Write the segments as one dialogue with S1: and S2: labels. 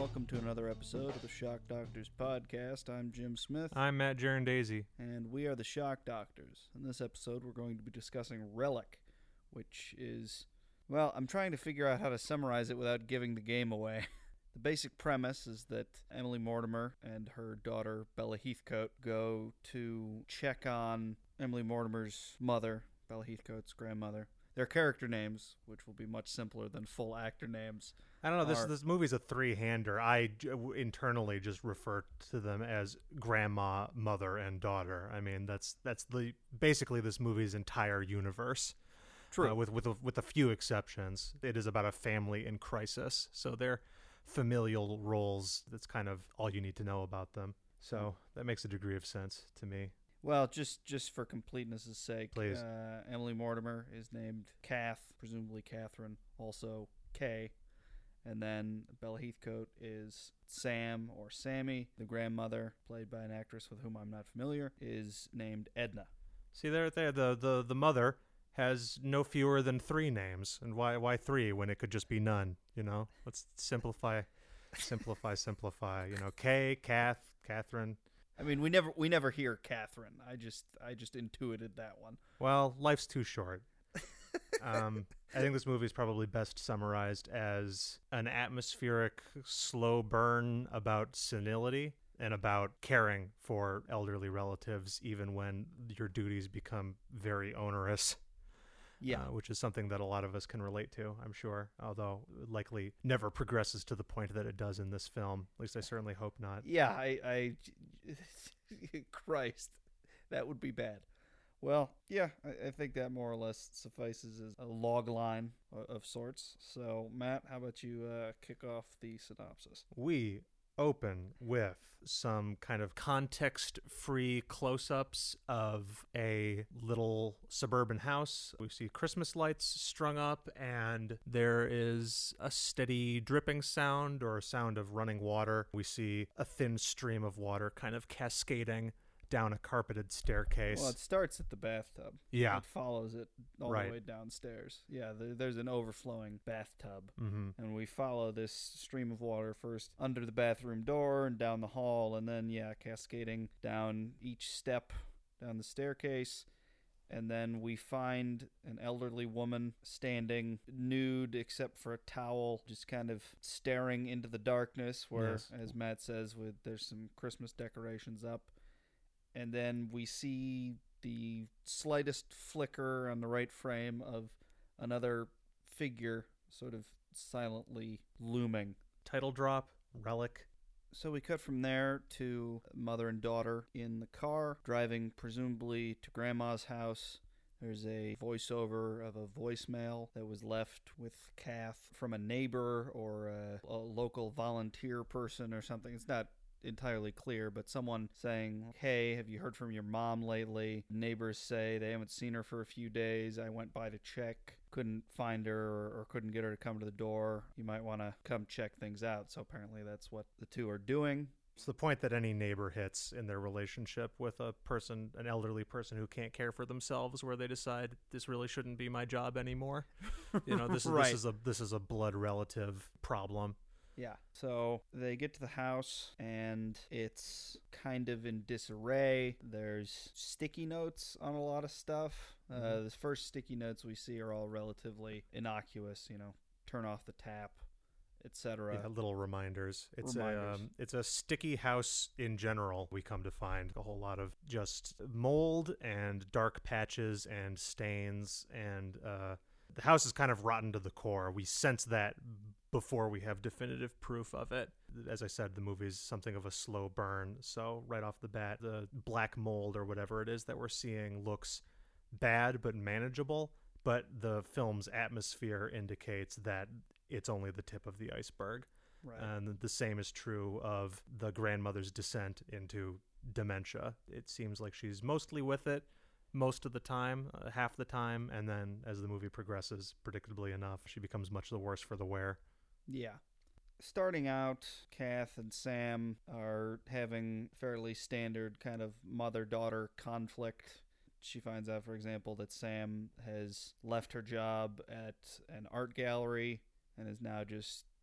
S1: welcome to another episode of the Shock Doctors podcast. I'm Jim Smith.
S2: I'm Matt Daisy.
S1: And we are the Shock Doctors. In this episode, we're going to be discussing Relic, which is, well, I'm trying to figure out how to summarize it without giving the game away. The basic premise is that Emily Mortimer and her daughter, Bella Heathcote, go to check on Emily Mortimer's mother, Bella Heathcote's grandmother. Their character names, which will be much simpler than full actor names.
S2: I don't know, this movie's a three-hander. I internally just refer to them as grandma, mother, and daughter. I mean, that's basically this movie's entire universe.
S1: True.
S2: With a few exceptions. It is about a family in crisis, so they're familial roles. That's kind of all you need to know about them. So that makes a degree of sense to me.
S1: Well, just for completeness' sake,
S2: please.
S1: Emily Mortimer is named Kath, presumably Catherine, also Kay. And then Bella Heathcote is Sam or Sammy. The grandmother, played by an actress with whom I'm not familiar, is named Edna.
S2: See, there, the mother has no fewer than three names. And why three when it could just be none, you know? Let's simplify. You know, Kay, Kath, Catherine.
S1: I mean, we never hear Catherine. I just intuited that one.
S2: Well, life's too short. I think this movie is probably best summarized as an atmospheric, slow burn about senility and about caring for elderly relatives, even when your duties become very onerous.
S1: Yeah,
S2: which is something that a lot of us can relate to, I'm sure, although it likely never progresses to the point that it does in this film. At least I certainly hope not.
S1: Yeah, I Christ, that would be bad. Well, yeah, I think that more or less suffices as a log line of sorts. So, Matt, how about you kick off the synopsis?
S2: We open with some kind of context-free close-ups of a little suburban house. We see Christmas lights strung up, and there is a steady dripping sound or a sound of running water. We see a thin stream of water kind of cascading down a carpeted staircase.
S1: Well, it starts at the bathtub.
S2: Yeah.
S1: It follows it all the way downstairs. Yeah, there's an overflowing bathtub.
S2: Mm-hmm.
S1: And we follow this stream of water first under the bathroom door and down the hall, and then, cascading down each step down the staircase. And then we find an elderly woman standing nude except for a towel, just kind of staring into the darkness where,
S2: yes,
S1: as Matt says, there's some Christmas decorations up. And then we see the slightest flicker on the right frame of another figure sort of silently looming.
S2: Title drop, Relic.
S1: So we cut from there to mother and daughter in the car, driving presumably to Grandma's house. There's a voiceover of a voicemail that was left with Kath from a neighbor or a local volunteer person or something. It's not entirely clear, but someone saying, "Hey, have you heard from your mom lately?" Neighbors say they haven't seen her for a few days. I went by to check, couldn't find her or couldn't get her to come to the door. You might want to come check things out. So apparently that's what the two are doing.
S2: It's the point that any neighbor hits in their relationship with a person, an elderly person who can't care for themselves, where they decide this really shouldn't be my job anymore. You know, this is a blood relative problem.
S1: Yeah, so they get to the house, and it's kind of in disarray. There's sticky notes on a lot of stuff. The first sticky notes we see are all relatively innocuous, turn off the tap, etc.
S2: Yeah, little reminders. It's a sticky house in general. We come to find a whole lot of just mold and dark patches and stains, and the house is kind of rotten to the core. We sense that before we have definitive proof of it. As I said, the movie's something of a slow burn, so right off the bat, the black mold or whatever it is that we're seeing looks bad but manageable, but the film's atmosphere indicates that it's only the tip of the iceberg.
S1: Right.
S2: And the same is true of the grandmother's descent into dementia. It seems like she's mostly with it most of the time, half the time, and then as the movie progresses, predictably enough, she becomes much the worse for the wear.
S1: Yeah. Starting out, Kath and Sam are having fairly standard kind of mother-daughter conflict. She finds out, for example, that Sam has left her job at an art gallery and is now just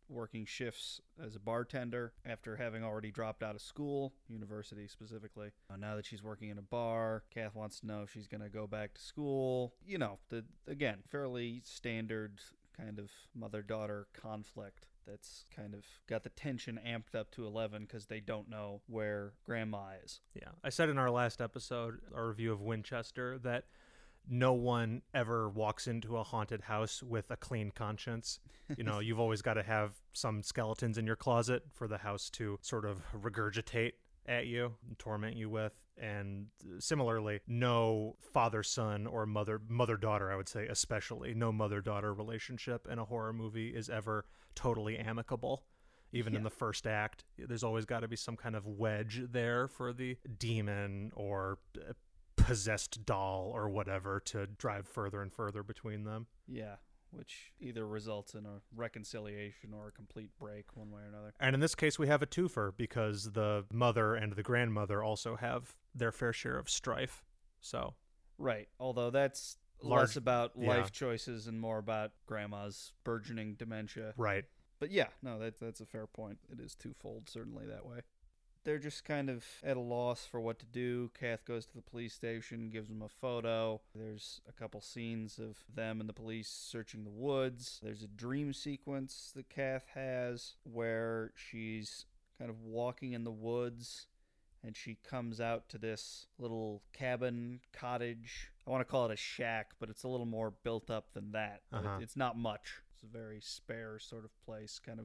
S1: working shifts as a bartender after having already dropped out of school, university specifically. Now that she's working in a bar, Kath wants to know if she's going to go back to school. You know, again, fairly standard kind of mother-daughter conflict that's kind of got the tension amped up to 11 because they don't know where Grandma is.
S2: Yeah. I said in our last episode, our review of Winchester, that no one ever walks into a haunted house with a clean conscience. You know, you've always got to have some skeletons in your closet for the house to sort of regurgitate at you and torment you with. And similarly, no father-son or mother-daughter, I would say especially, no mother-daughter relationship in a horror movie is ever totally amicable. Even in the first act, there's always got to be some kind of wedge there for the demon or possessed doll or whatever to drive further and further between them.
S1: Yeah, which either results in a reconciliation or a complete break one way or another.
S2: And in this case, we have a twofer because the mother and the grandmother also have their fair share of strife. So,
S1: right. Although that's less about life choices and more about Grandma's burgeoning dementia.
S2: Right.
S1: But yeah, no, that's a fair point. It is twofold, certainly that way. They're just kind of at a loss for what to do. Kath goes to the police station, gives them a photo. There's a couple scenes of them and the police searching the woods. There's a dream sequence that Kath has where she's kind of walking in the woods and she comes out to this little cabin, cottage. I want to call it a shack, but it's a little more built up than that. It's not much. It's a very spare sort of place, kind of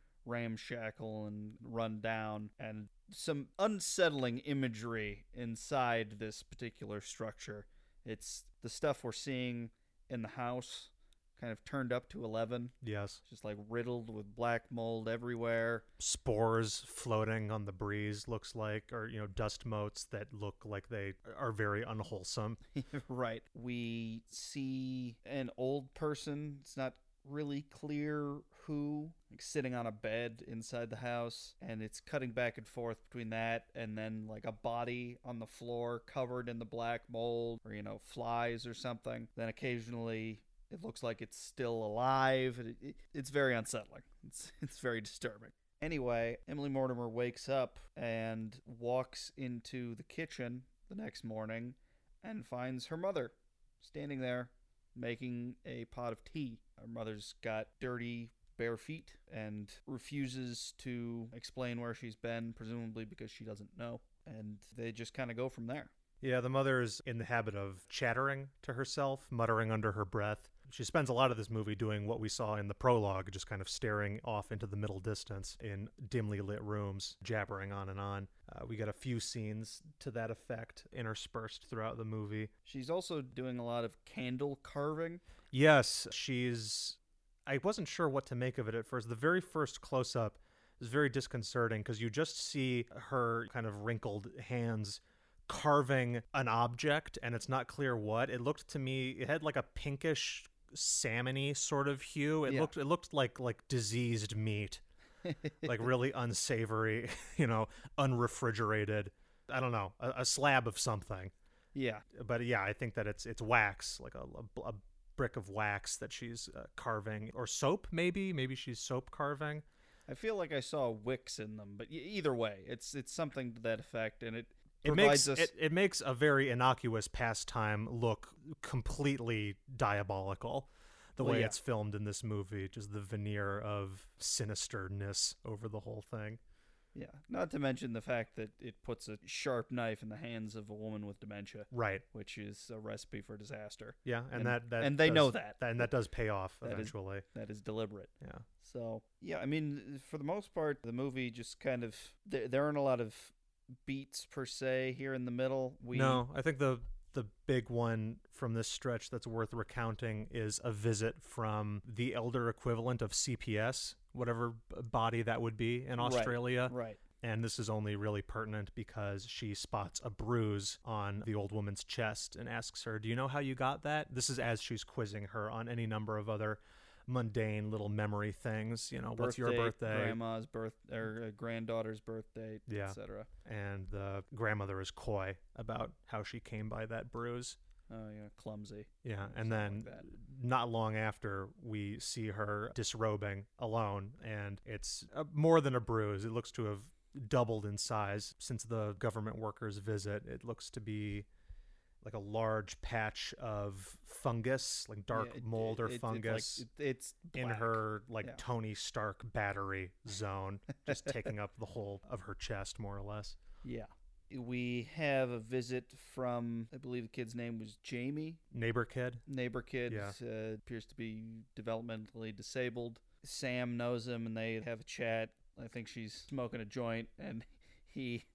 S1: ramshackle and run down, and some unsettling imagery inside this particular structure. It's the stuff we're seeing in the house kind of turned up to 11.
S2: Yes.
S1: Just like riddled with black mold everywhere.
S2: Spores floating on the breeze, looks like, or, you know, dust motes that look like they are very unwholesome.
S1: Right. We see an old person. It's not really clear who, like sitting on a bed inside the house, and it's cutting back and forth between that and then like a body on the floor covered in the black mold or, you know, flies or something. Then occasionally it looks like it's still alive. It's very unsettling. It's very disturbing. Anyway, Emily Mortimer wakes up and walks into the kitchen the next morning and finds her mother standing there making a pot of tea. Her mother's got dirty, bare feet and refuses to explain where she's been, presumably because she doesn't know. And they just kind of go from there.
S2: Yeah, the mother's in the habit of chattering to herself, muttering under her breath. She spends a lot of this movie doing what we saw in the prologue, just kind of staring off into the middle distance in dimly lit rooms, jabbering on and on. We got a few scenes to that effect interspersed throughout the movie.
S1: She's also doing a lot of candle carving.
S2: Yes, I wasn't sure what to make of it at first. The very first close-up is very disconcerting because you just see her kind of wrinkled hands carving an object, and it's not clear what. It looked to me, it had like a pinkish salmony sort of hue. It looked like diseased meat. Like really unsavory, you know, unrefrigerated. I don't know, a slab of something.
S1: Yeah.
S2: But yeah, I think that it's wax, like a brick of wax that she's carving, or soap maybe. Maybe she's soap carving.
S1: I feel like I saw wicks in them, but either way, it's something to that effect, and it
S2: makes a very innocuous pastime look completely diabolical. The way it's filmed in this movie, just the veneer of sinisterness over the whole thing.
S1: Yeah, not to mention the fact that it puts a sharp knife in the hands of a woman with dementia.
S2: Right.
S1: Which is a recipe for disaster.
S2: Yeah,
S1: and they know that.
S2: And that does pay off eventually.
S1: That is deliberate.
S2: Yeah.
S1: So, yeah, I mean, for the most part, the movie just kind of, there aren't a lot of beats per se here in the middle.
S2: No, I think the big one from this stretch that's worth recounting is a visit from the elder equivalent of CPS, whatever body that would be in Australia.
S1: Right.
S2: And this is only really pertinent because she spots a bruise on the old woman's chest and asks her, "Do you know how you got that?" This is as she's quizzing her on any number of other mundane little memory things, you know, what's your birthday,
S1: grandma's birth, or granddaughter's birthday, etc.
S2: And the grandmother is coy about how she came by that bruise.
S1: Oh, yeah, clumsy.
S2: Yeah, and then
S1: like that.
S2: Not long after, we see her disrobing alone, and it's more than a bruise. It looks to have doubled in size since the government workers' visit. It looks to be like a large patch of fungus, like dark mold or fungus,
S1: it's black.
S2: in her Tony Stark battery zone, just taking up the whole of her chest, more or less.
S1: Yeah. We have a visit from, I believe the kid's name was Jamie.
S2: Neighbor kid.
S1: Yeah. Appears to be developmentally disabled. Sam knows him, and they have a chat. I think she's smoking a joint, and he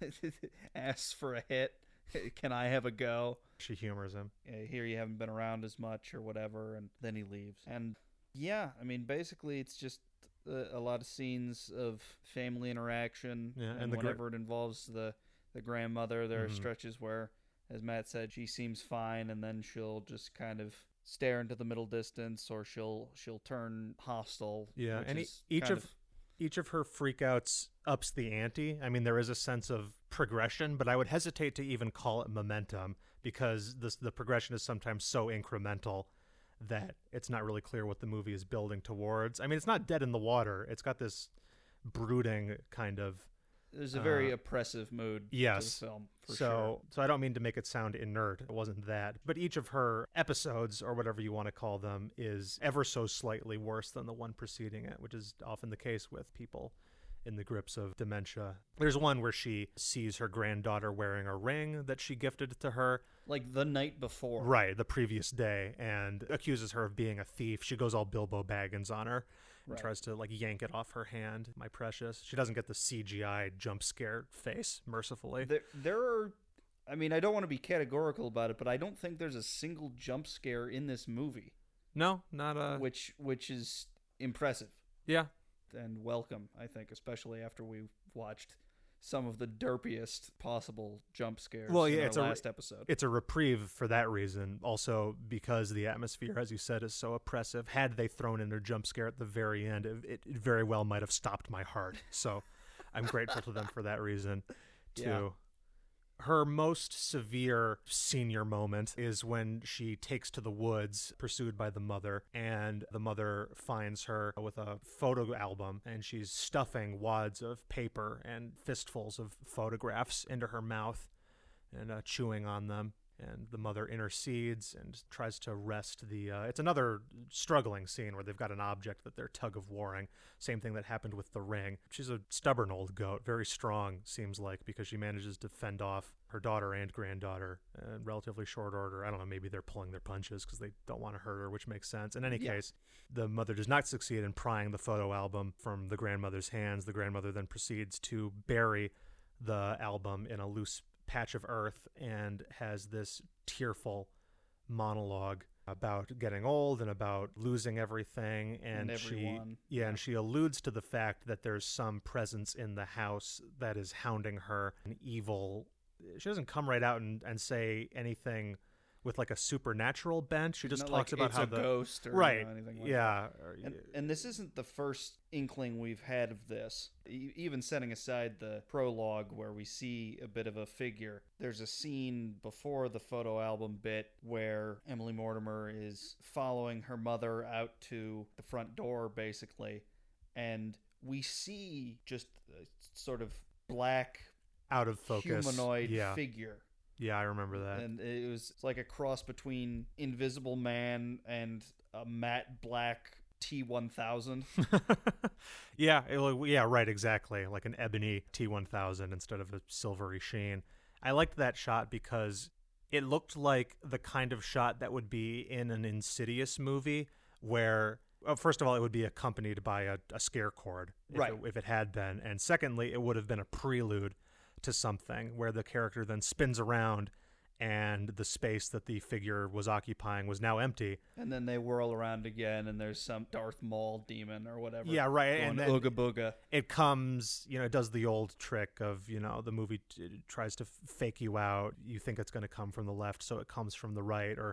S1: asks for a hit. Can I have a go?
S2: She humors him.
S1: Here you haven't been around as much or whatever, and then he leaves. And yeah, I mean, basically it's just a lot of scenes of family interaction, and whenever it involves the grandmother, there are stretches where, as Matt said, she seems fine, and then she'll just kind of stare into the middle distance, or she'll turn hostile.
S2: Yeah, and each of her freakouts ups the ante. I mean, there is a sense of progression, but I would hesitate to even call it momentum, because the progression is sometimes so incremental that it's not really clear what the movie is building towards. I mean, it's not dead in the water. It's got this brooding kind of...
S1: There's a very oppressive mood to the film, for sure.
S2: So I don't mean to make it sound inert. It wasn't that. But each of her episodes, or whatever you want to call them, is ever so slightly worse than the one preceding it, which is often the case with people in the grips of dementia. There's one where she sees her granddaughter wearing a ring that she gifted to her.
S1: Like the night before.
S2: Right, the previous day, and accuses her of being a thief. She goes all Bilbo Baggins on her. And tries to yank it off her hand, my precious. She doesn't get the CGI jump scare face, mercifully.
S1: There are, I mean, I don't want to be categorical about it, but I don't think there's a single jump scare in this movie.
S2: No, not a...
S1: Which is impressive.
S2: Yeah.
S1: And welcome, I think, especially after we watched some of the derpiest possible jump scares in our last episode.
S2: It's a reprieve for that reason. Also, because the atmosphere, as you said, is so oppressive. Had they thrown in a jump scare at the very end, it very well might have stopped my heart. So I'm grateful to them for that reason, too. Yeah. Her most severe senior moment is when she takes to the woods, pursued by the mother, and the mother finds her with a photo album, and she's stuffing wads of paper and fistfuls of photographs into her mouth and chewing on them. And the mother intercedes and tries to wrest the... it's another struggling scene where they've got an object that they're tug-of-warring. Same thing that happened with the ring. She's a stubborn old goat, very strong, seems like, because she manages to fend off her daughter and granddaughter in relatively short order. I don't know, maybe they're pulling their punches because they don't want to hurt her, which makes sense. In any case, the mother does not succeed in prying the photo album from the grandmother's hands. The grandmother then proceeds to bury the album in a loose patch of earth and has this tearful monologue about getting old and about losing everything, and
S1: everyone.
S2: And she alludes to the fact that there's some presence in the house that is hounding her, an evil... She doesn't come right out and say anything with a supernatural bent. She just talks about how
S1: it's a ghost or anything like that. And this isn't the first inkling we've had of this. Even setting aside the prologue where we see a bit of a figure, there's a scene before the photo album bit where Emily Mortimer is following her mother out to the front door, basically, and we see just a sort of black,
S2: out of focus
S1: humanoid figure.
S2: Yeah, I remember that.
S1: And it was like a cross between Invisible Man and a matte black T-1000.
S2: Yeah, right, exactly. Like an ebony T-1000 instead of a silvery sheen. I liked that shot because it looked like the kind of shot that would be in an Insidious movie where... first of all, it would be accompanied by a scare cord if it had been. And secondly, it would have been a prelude to something where the character then spins around and the space that the figure was occupying was now empty.
S1: And then they whirl around again and there's some Darth Maul demon or whatever.
S2: Yeah, right.
S1: And then ooga booga.
S2: It comes, it does the old trick of, the movie tries to fake you out. You think it's going to come from the left, so it comes from the right, or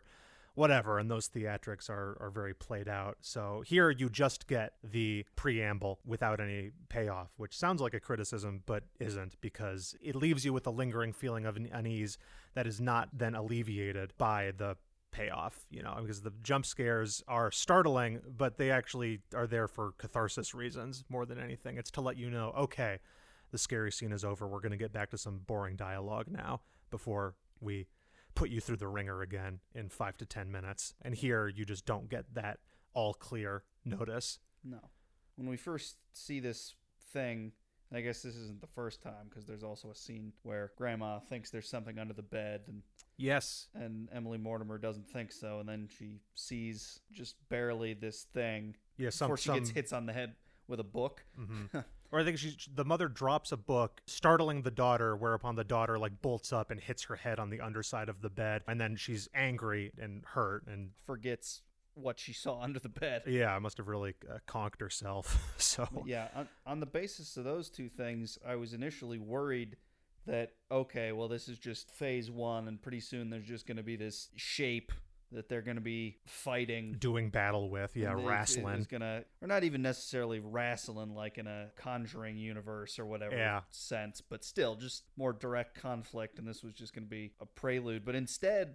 S2: whatever, and those theatrics are very played out. So here you just get the preamble without any payoff, which sounds like a criticism, but isn't, because it leaves you with a lingering feeling of unease that is not then alleviated by the payoff, because the jump scares are startling, but they actually are there for catharsis reasons more than anything. It's to let you know, okay, the scary scene is over. We're going to get back to some boring dialogue now before we put you through the ringer again in 5 to 10 minutes. And here you just don't get that all clear notice.
S1: No. When we first see this thing, and I guess this isn't the first time, because there's also a scene where Grandma thinks there's something under the bed, and
S2: yes,
S1: and Emily Mortimer doesn't think so, and then she sees just barely this thing before she gets hits on the head with a book.
S2: Mm-hmm. Or I think the mother drops a book, startling the daughter, whereupon the daughter bolts up and hits her head on the underside of the bed, and then she's angry and hurt and
S1: forgets what she saw under the bed.
S2: Yeah, must have really conked herself. So
S1: yeah, on the basis of those two things, I was initially worried that, okay, well, this is just phase one, and pretty soon there's just going to be this shape that they're going to be fighting,
S2: doing battle with, wrestling.
S1: Or not even necessarily wrestling like in a Conjuring universe or whatever sense, but still just more direct conflict, and this was just going to be a prelude. But instead,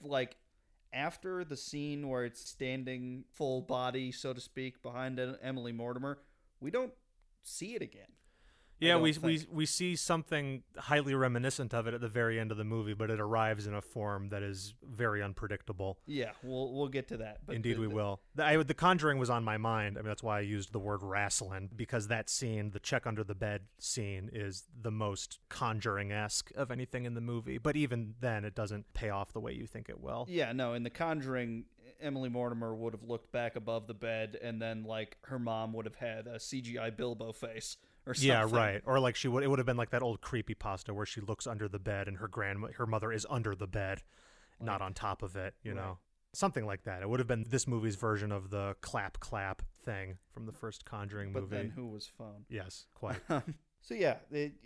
S1: after the scene where it's standing full body, so to speak, behind Emily Mortimer, we don't see it again.
S2: Yeah, we see something highly reminiscent of it at the very end of the movie, but it arrives in a form that is very unpredictable.
S1: Yeah, we'll get to that. But
S2: Indeed, we will. The Conjuring was on my mind. I mean, that's why I used the word wrestling, because that scene, the check under the bed scene, is the most Conjuring-esque of anything in the movie. But even then, it doesn't pay off the way you think it will.
S1: Yeah, no, in The Conjuring, Emily Mortimer would have looked back above the bed, and then, her mom would have had a CGI Bilbo face. Or something.
S2: Yeah, right. Or it would have been like that old creepypasta where she looks under the bed and her mother is under the bed, not on top of it, you know. Something like that. It would have been this movie's version of the clap thing from the first Conjuring movie.
S1: But then who was phone?
S2: Yes, quite.
S1: So yeah,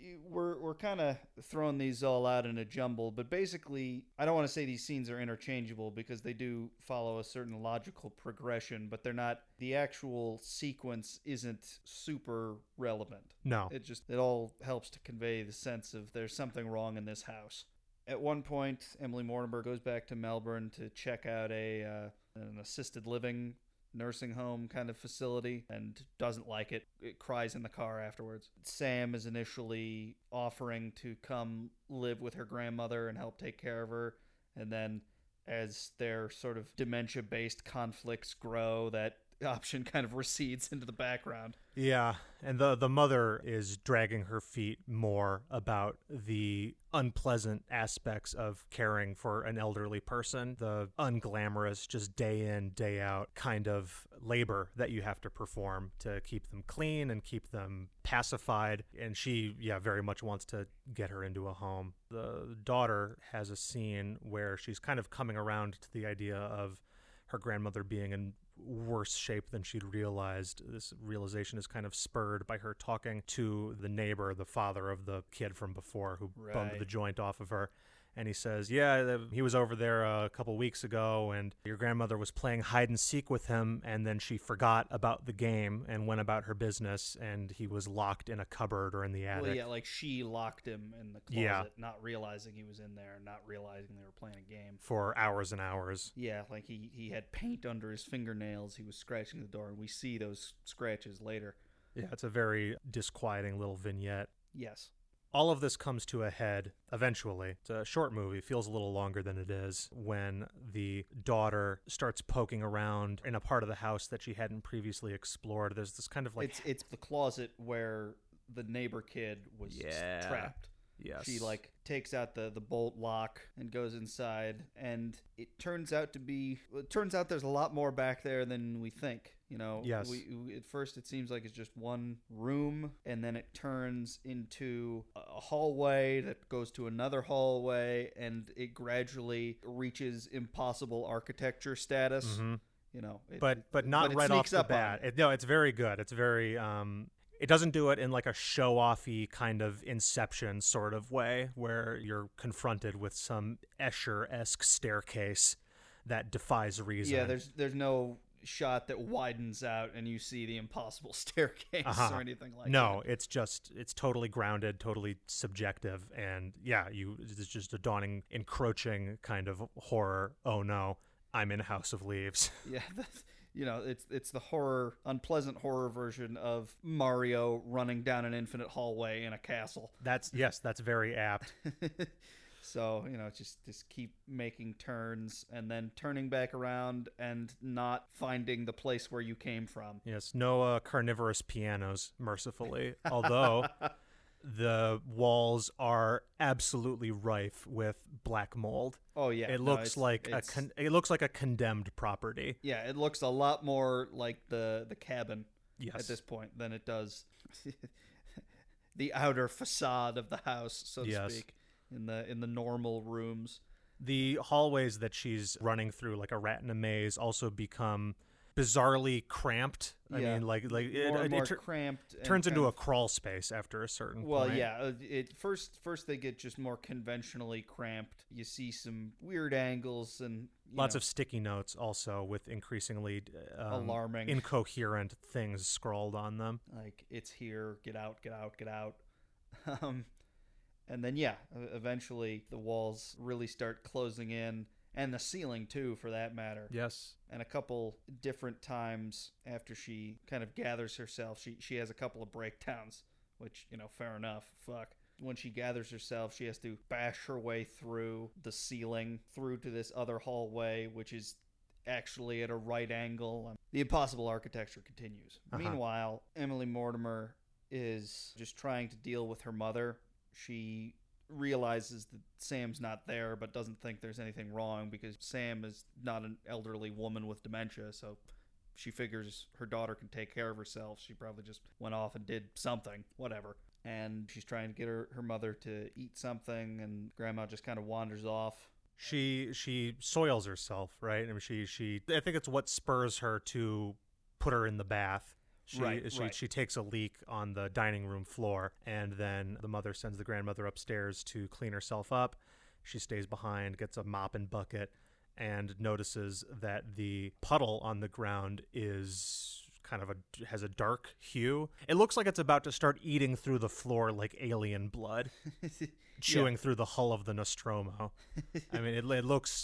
S1: we're kind of throwing these all out in a jumble, but basically, I don't want to say these scenes are interchangeable because they do follow a certain logical progression, but they're not. The actual sequence isn't super relevant.
S2: No,
S1: it all helps to convey the sense of there's something wrong in this house. At one point, Emily Mortimer goes back to Melbourne to check out an assisted living nursing home kind of facility and doesn't like it. It cries in the car afterwards. Sam is initially offering to come live with her grandmother and help take care of her, and then as their sort of dementia-based conflicts grow, that option kind of recedes into the background.
S2: Yeah, and the mother is dragging her feet more about the unpleasant aspects of caring for an elderly person, the unglamorous, just day in, day out kind of labor that you have to perform to keep them clean and keep them pacified. And she, very much wants to get her into a home. The daughter has a scene where she's kind of coming around to the idea of her grandmother being in worse shape than she'd realized. This realization is kind of spurred by her talking to the neighbor, the father of the kid from before who bummed the joint off of her. And he says, he was over there a couple weeks ago, and your grandmother was playing hide and seek with him, and then she forgot about the game and went about her business, and he was locked in a cupboard or in the attic.
S1: Well, yeah, she locked him in the closet, not realizing he was in there, not realizing they were playing a game.
S2: For hours and hours.
S1: Yeah, he had paint under his fingernails. He was scratching the door, and we see those scratches later.
S2: Yeah, it's a very disquieting little vignette.
S1: Yes.
S2: All of this comes to a head eventually. It's a short movie, feels a little longer than it is, when the daughter starts poking around in a part of the house that she hadn't previously explored. There's this kind of
S1: It's the closet where the neighbor kid was trapped.
S2: Yes.
S1: She takes out the bolt lock and goes inside, and it turns out there's a lot more back there than we think.
S2: Yes.
S1: We at first it seems like it's just one room, and then it turns into a hallway that goes to another hallway, and it gradually reaches impossible architecture status.
S2: Mm-hmm. But not right off the bat. It's very good. It's very it doesn't do it in a show-offy kind of Inception sort of way where you're confronted with some Escher-esque staircase that defies reason.
S1: Yeah, there's no shot that widens out and you see the impossible staircase or anything like that.
S2: No, it's totally grounded, totally subjective, and yeah, it's just a dawning, encroaching kind of horror. Oh no, I'm in House of Leaves.
S1: Yeah, it's the unpleasant horror version of Mario running down an infinite hallway in a castle.
S2: That's very apt.
S1: So, just keep making turns and then turning back around and not finding the place where you came from.
S2: Yes, no carnivorous pianos, mercifully. Although the walls are absolutely rife with black mold.
S1: Oh yeah,
S2: it looks like a condemned property.
S1: Yeah, it looks a lot more like the cabin
S2: at
S1: this point than it does the outer facade of the house, so to speak. In the normal rooms,
S2: the hallways that she's running through like a rat in a maze also become bizarrely cramped. I mean, like
S1: it cramped.
S2: Turns into a crawl space after a certain point.
S1: Well, yeah. First they get just more conventionally cramped. You see some weird angles and
S2: lots of sticky notes, also with increasingly
S1: alarming,
S2: incoherent things scrawled on them.
S1: Like, it's here. Get out. Get out. Get out. And then, eventually the walls really start closing in, and the ceiling, too, for that matter.
S2: Yes.
S1: And a couple different times after she kind of gathers herself, she has a couple of breakdowns, which, fair enough. Fuck. When she gathers herself, she has to bash her way through the ceiling, through to this other hallway, which is actually at a right angle. The impossible architecture continues. Meanwhile, Emily Mortimer is just trying to deal with her mother. She realizes that Sam's not there, but doesn't think there's anything wrong because Sam is not an elderly woman with dementia, so she figures her daughter can take care of herself. She probably just went off and did something, whatever. And she's trying to get her mother to eat something, and Grandma just kind of wanders off.
S2: She soils herself, right? I mean, I think it's what spurs her to put her in the bath. She takes a leak on the dining room floor, and then the mother sends the grandmother upstairs to clean herself up. She stays behind, gets a mop and bucket, and notices that the puddle on the ground is has a dark hue. It looks like it's about to start eating through the floor like alien blood, chewing through the hull of the Nostromo. I mean, it looks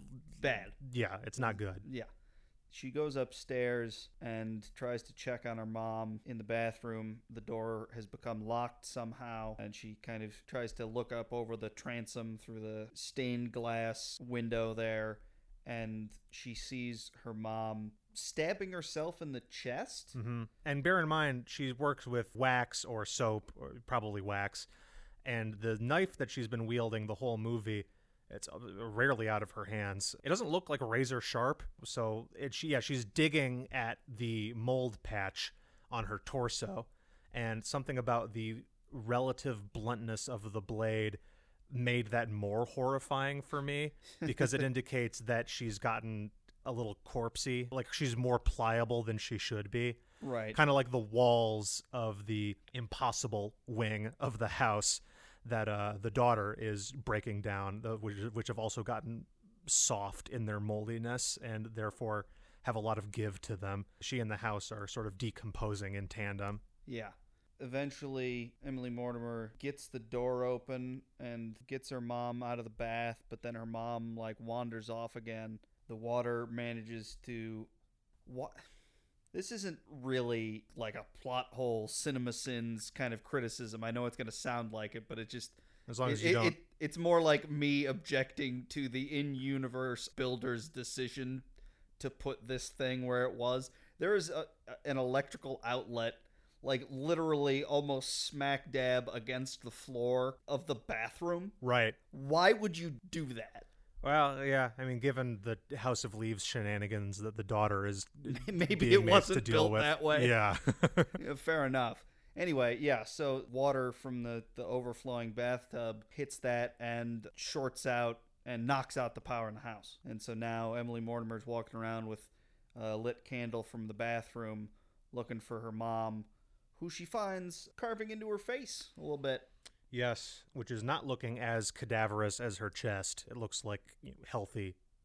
S1: bad.
S2: Yeah, it's not good.
S1: Yeah. She goes upstairs and tries to check on her mom in the bathroom. The door has become locked somehow, and she kind of tries to look up over the transom through the stained glass window there, and she sees her mom stabbing herself in the chest.
S2: Mm-hmm. And bear in mind, she works with wax or soap, or probably wax, and the knife that she's been wielding the whole movie, it's rarely out of her hands. It doesn't look like razor sharp, so she's digging at the mold patch on her torso, and something about the relative bluntness of the blade made that more horrifying for me because it indicates that she's gotten a little corpsey, like she's more pliable than she should be.
S1: Right.
S2: Kind of like the walls of the impossible wing of the house that the daughter is breaking down, which have also gotten soft in their moldiness and therefore have a lot of give to them. She and the house are sort of decomposing in tandem.
S1: Yeah. Eventually, Emily Mortimer gets the door open and gets her mom out of the bath, but then her mom wanders off again. The water manages to... What? This isn't really like a plot hole, CinemaSins kind of criticism. I know it's going to sound like it, but it just...
S2: As long as you don't...
S1: It's more like me objecting to the in-universe builder's decision to put this thing where it was. There is an electrical outlet, literally almost smack dab against the floor of the bathroom.
S2: Right.
S1: Why would you do that?
S2: Well, yeah, I mean, given the House of Leaves shenanigans that the daughter is
S1: maybe it wasn't built that way.
S2: Yeah.
S1: Yeah, fair enough. Anyway, yeah, so water from the overflowing bathtub hits that and shorts out and knocks out the power in the house. And so now Emily Mortimer's walking around with a lit candle from the bathroom looking for her mom, who she finds carving into her face a little bit.
S2: Yes, which is not looking as cadaverous as her chest. It looks like healthy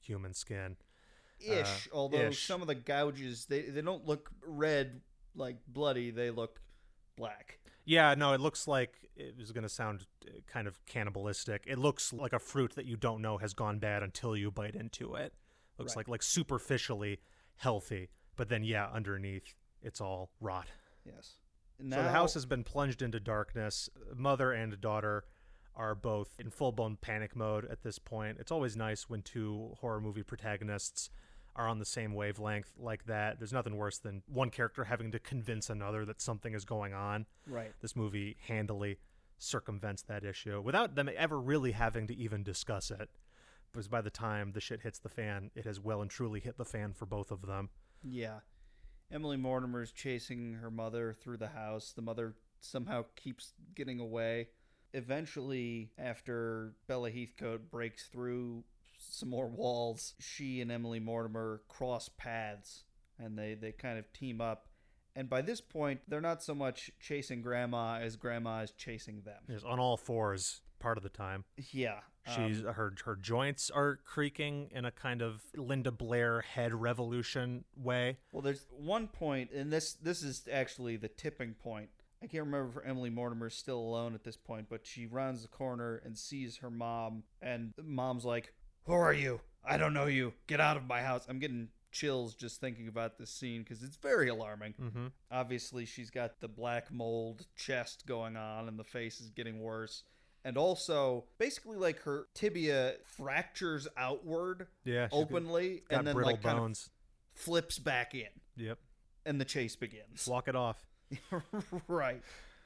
S2: human skin.
S1: Ish, although
S2: ish.
S1: some of the gouges, they don't look red, like bloody, they look black.
S2: Yeah, no, it looks like, it was going to sound kind of cannibalistic. It looks like a fruit that you don't know has gone bad until you bite into it. Looks
S1: Right.
S2: like superficially healthy, but then yeah, underneath it's all rot.
S1: Yes.
S2: So the house has been plunged into darkness. Mother and daughter are both in full-blown panic mode at this point. It's always nice when two horror movie protagonists are on the same wavelength like that. There's nothing worse than one character having to convince another that something is going on.
S1: Right.
S2: This movie handily circumvents that issue without them ever really having to even discuss it. Because by the time the shit hits the fan, it has well and truly hit the fan for both of them.
S1: Yeah. Emily Mortimer's chasing her mother through the house. The mother somehow keeps getting away. Eventually, after Bella Heathcote breaks through some more walls, she and Emily Mortimer cross paths, and they kind of team up. And by this point, they're not so much chasing Grandma as Grandma is chasing them.
S2: Yes, on all fours part of the time.
S1: Yeah.
S2: She's her joints are creaking in a kind of Linda Blair head revolution way.
S1: Well, there's one point, and this is actually the tipping point. I can't remember if Emily Mortimer's still alone at this point, but she rounds the corner and sees her mom, and Mom's like, "Who are you? I don't know you. Get out of my house." I'm getting chills just thinking about this scene because it's very alarming.
S2: Mm-hmm.
S1: Obviously, she's got the black mold chest going on, and the face is getting worse. And also, basically, like, her tibia fractures outward openly,
S2: got
S1: and then
S2: brittle
S1: like kind
S2: bones.
S1: of flips back in.
S2: Yep.
S1: And the chase begins.
S2: Walk it off.
S1: Right.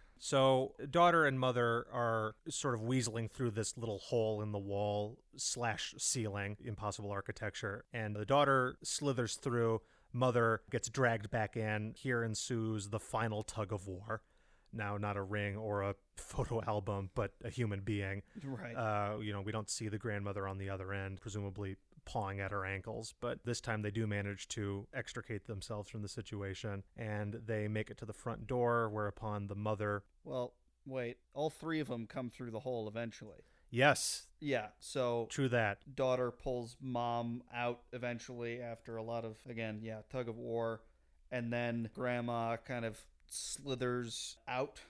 S2: So daughter and mother are sort of weaseling through this little hole in the wall / ceiling, impossible architecture. And the daughter slithers through. Mother gets dragged back in. Here ensues the final tug of war. Now, not a ring or a photo album, but a human being.
S1: Right.
S2: We don't see the grandmother on the other end, presumably pawing at her ankles. But this time they do manage to extricate themselves from the situation, and they make it to the front door, whereupon the mother...
S1: Well, wait. All three of them come through the hole eventually.
S2: Yes.
S1: Yeah, so...
S2: True that.
S1: Daughter pulls mom out eventually after a lot of, again, tug of war. And then grandma kind of slithers out,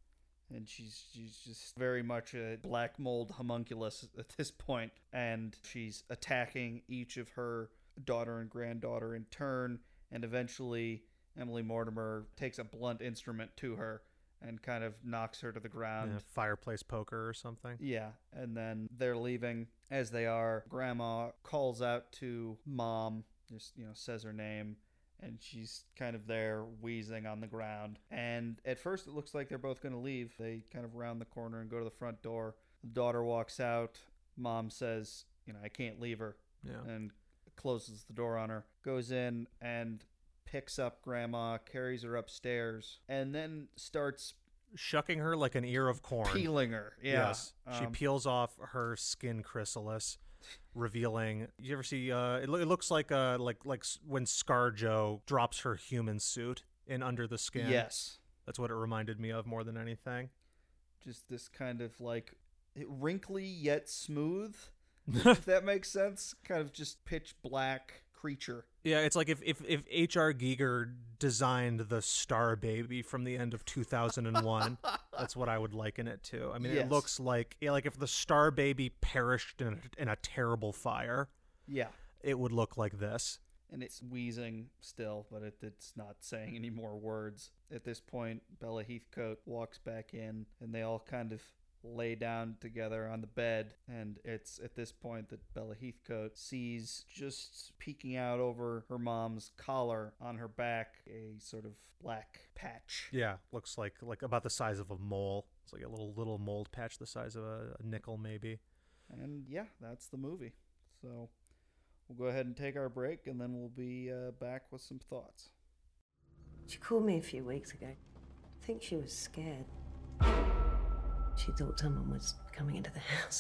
S1: and she's just very much a black mold homunculus at this point, and she's attacking each of her daughter and granddaughter in turn, and eventually Emily Mortimer takes a blunt instrument to her and kind of knocks her to the ground.
S2: Yeah, fireplace poker or something.
S1: Yeah, and then they're leaving. As they are, grandma calls out to mom, just says her name, and she's kind of there wheezing on the ground. And at first it looks like they're both going to leave. They kind of round the corner and go to the front door. The daughter walks out. Mom says, I can't leave her.
S2: Yeah.
S1: And closes the door on her. Goes in and picks up grandma, carries her upstairs, and then starts
S2: shucking her like an ear of corn.
S1: Peeling her. Yeah.
S2: Yes. She peels off her skin chrysalis, revealing. You ever see? It looks like when ScarJo drops her human suit in under the skin.
S1: Yes,
S2: that's what it reminded me of more than anything. H
S1: this kind of like wrinkly yet smooth, if that makes sense. Kind of just pitch black creature.
S2: Yeah, it's like if H.R. Giger designed the Star Baby from the end of 2001. That's what I would liken it to. I mean, yes. It looks like if the Star Baby perished in a terrible fire.
S1: Yeah.
S2: It would look like this.
S1: And it's wheezing still, but it's not saying any more words. At this point, Bella Heathcote walks back in, and they all kind of lay down together on the bed, and it's at this point that Bella Heathcote sees, just peeking out over her mom's collar on her back, a sort of black patch.
S2: Yeah, looks like about the size of a mole. It's like a little mold patch the size of a nickel maybe.
S1: And yeah, that's the movie. So we'll go ahead and take our break, and then we'll be back with some thoughts.
S3: She called me a few weeks ago. I think she was scared. She thought someone was coming into the house.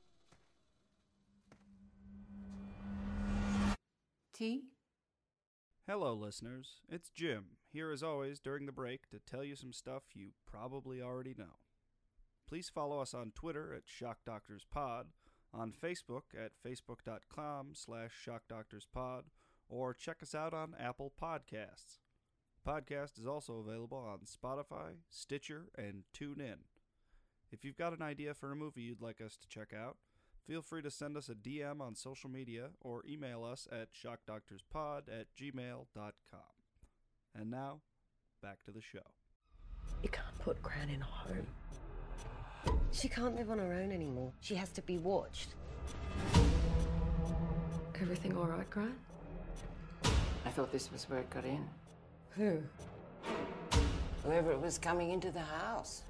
S4: Tea?
S1: Hello, listeners. It's Jim, here as always during the break to tell you some stuff you probably already know. Please follow us on Twitter at ShockDoctorsPod, on Facebook at facebook.com/ShockDoctorsPod, or check us out on Apple Podcasts. The podcast is also available on Spotify, Stitcher, and TuneIn. If you've got an idea for a movie you'd like us to check out, feel free to send us a DM on social media or email us at shockdoctorspod@gmail.com. And now, back to the show.
S3: You can't put Gran in a home. She can't live on her own anymore. She has to be watched.
S4: Everything all right, Gran?
S5: I thought this was where it got in.
S3: Who?
S5: Whoever it was coming into the house.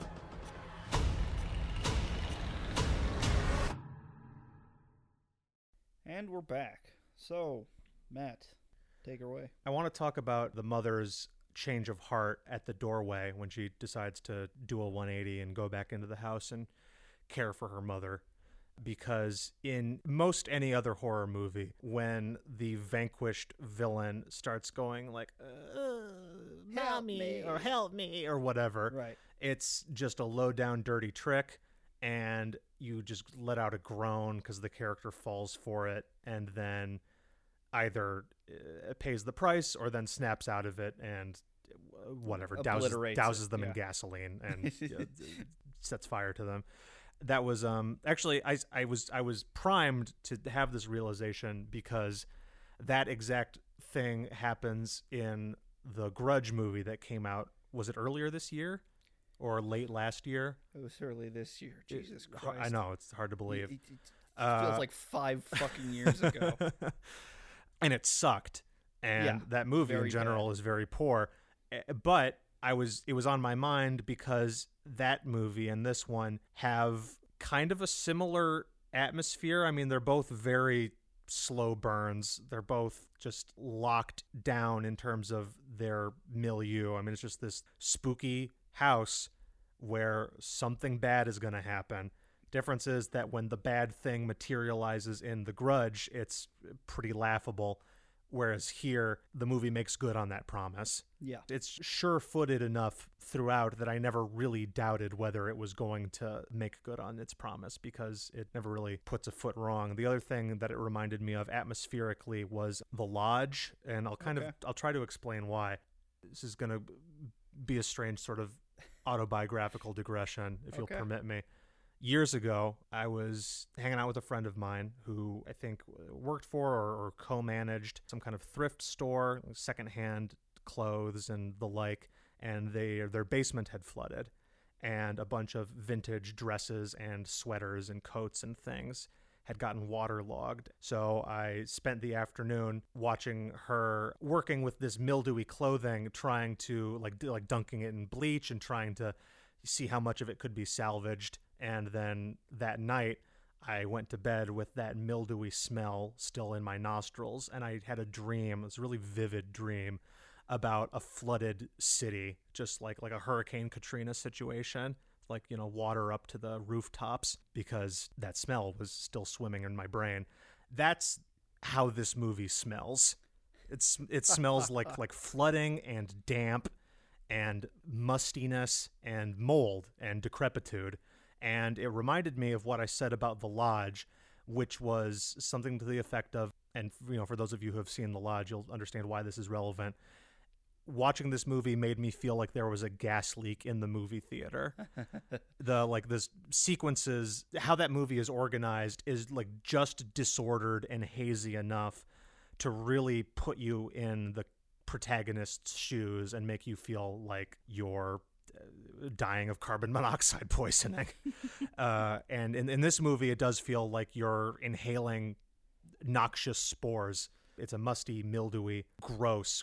S1: And we're back. So, Matt, take her away.
S2: I want to talk about the mother's change of heart at the doorway when she decides to do a 180 and go back into the house and care for her mother. Because in most any other horror movie, when the vanquished villain starts going like, mommy, or help me, or whatever,
S1: Right.
S2: It's just a low-down, dirty trick, and you just let out a groan because the character falls for it, and then either pays the price or then snaps out of it and whatever, douses them in gasoline and sets fire to them. That was actually I was primed to have this realization because that exact thing happens in the Grudge movie that came out. Was it earlier this year or late last year?
S1: It was early this year. Jesus Christ.
S2: I know, it's hard to believe.
S1: It feels like 5 fucking years ago.
S2: And it sucked. And that movie in general is very poor. But it was on my mind because that movie and this one have kind of a similar atmosphere. I mean, they're both very slow burns. They're both just locked down in terms of their milieu. I mean, it's just this spooky house where something bad is going to happen. Difference is that when the bad thing materializes in The Grudge, it's pretty laughable. Whereas here, the movie makes good on that promise.
S1: Yeah.
S2: It's sure-footed enough throughout that I never really doubted whether it was going to make good on its promise because it never really puts a foot wrong. The other thing that it reminded me of atmospherically was The Lodge, and I'll try to explain why. This is going to be a strange sort of autobiographical digression, if you'll permit me. Years ago, I was hanging out with a friend of mine who I think worked for or co-managed some kind of thrift store, secondhand clothes and the like, and their basement had flooded, and a bunch of vintage dresses and sweaters and coats and things had gotten waterlogged. So I spent the afternoon watching her working with this mildewy clothing, trying to like dunking it in bleach and trying to see how much of it could be salvaged. And then that night, I went to bed with that mildewy smell still in my nostrils, and I had a dream, this really vivid dream, about a flooded city, just like a Hurricane Katrina situation, like, you know, water up to the rooftops, because that smell was still swimming in my brain. That's how this movie smells. It smells like flooding and damp and mustiness and mold and decrepitude. And it reminded me of what I said about The Lodge, which was something to the effect of, and you know, for those of you who have seen The Lodge, you'll understand why this is relevant. Watching this movie made me feel like there was a gas leak in the movie theater. This sequences, how that movie is organized is like just disordered and hazy enough to really put you in the protagonist's shoes and make you feel like you're dying of carbon monoxide poisoning. And in this movie, it does feel like you're inhaling noxious spores. It's a musty, mildewy, gross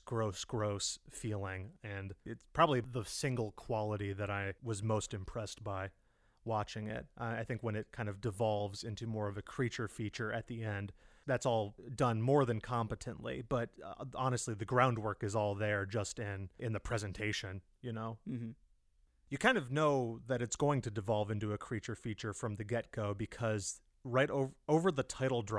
S2: feeling. And it's probably the single quality that I was most impressed by watching it. I think when it kind of devolves into more of a creature feature at the end, that's all done more than competently. But honestly, the groundwork is all there just in the presentation, you know?
S1: Mm-hmm.
S2: You kind of know that it's going to devolve into a creature feature from the get-go because right over the title drop,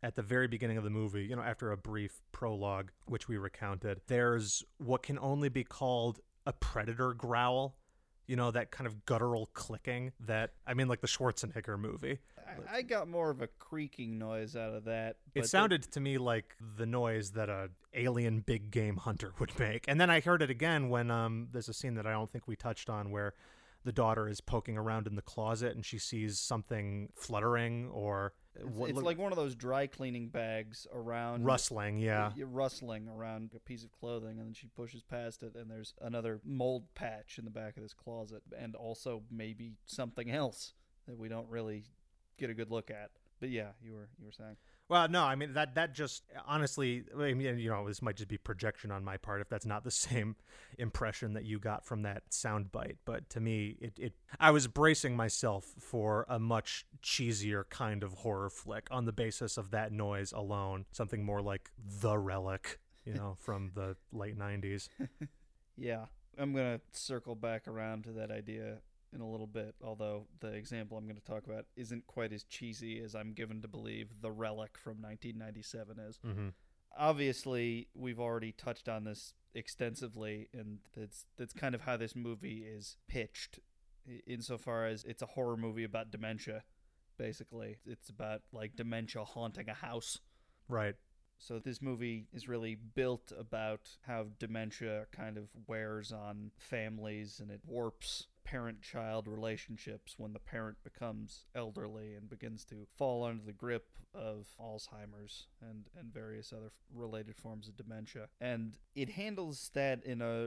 S2: at the very beginning of the movie, you know, after a brief prologue, which we recounted, there's what can only be called a predator growl. You know, that kind of guttural clicking that, I mean, like the Schwarzenegger movie.
S1: I got more of a creaking noise out of that.
S2: It sounded to me like the noise that a alien big game hunter would make. And then I heard it again when there's a scene that I don't think we touched on where the daughter is poking around in the closet and she sees something fluttering or...
S1: It's like one of those dry cleaning bags around...
S2: Rustling, yeah.
S1: Rustling around a piece of clothing, and then she pushes past it, and there's another mold patch in the back of this closet, and also maybe something else that we don't really get a good look at. But yeah, you were saying...
S2: Well, no, I mean, that just, honestly, I mean, you know, this might just be projection on my part if that's not the same impression that you got from that soundbite. But to me, I was bracing myself for a much cheesier kind of horror flick on the basis of that noise alone. Something more like The Relic, you know, from the late 90s.
S1: Yeah, I'm going to circle back around to that idea in a little bit, although the example I'm going to talk about isn't quite as cheesy as I'm given to believe The Relic from 1997 is.
S2: Mm-hmm.
S1: Obviously, we've already touched on this extensively, and that's kind of how this movie is pitched, insofar as it's a horror movie about dementia, basically. It's about, like, dementia haunting a house.
S2: Right.
S1: So this movie is really built about how dementia kind of wears on families, and it warps parent-child relationships when the parent becomes elderly and begins to fall under the grip of Alzheimer's and various other related forms of dementia. And it handles that in a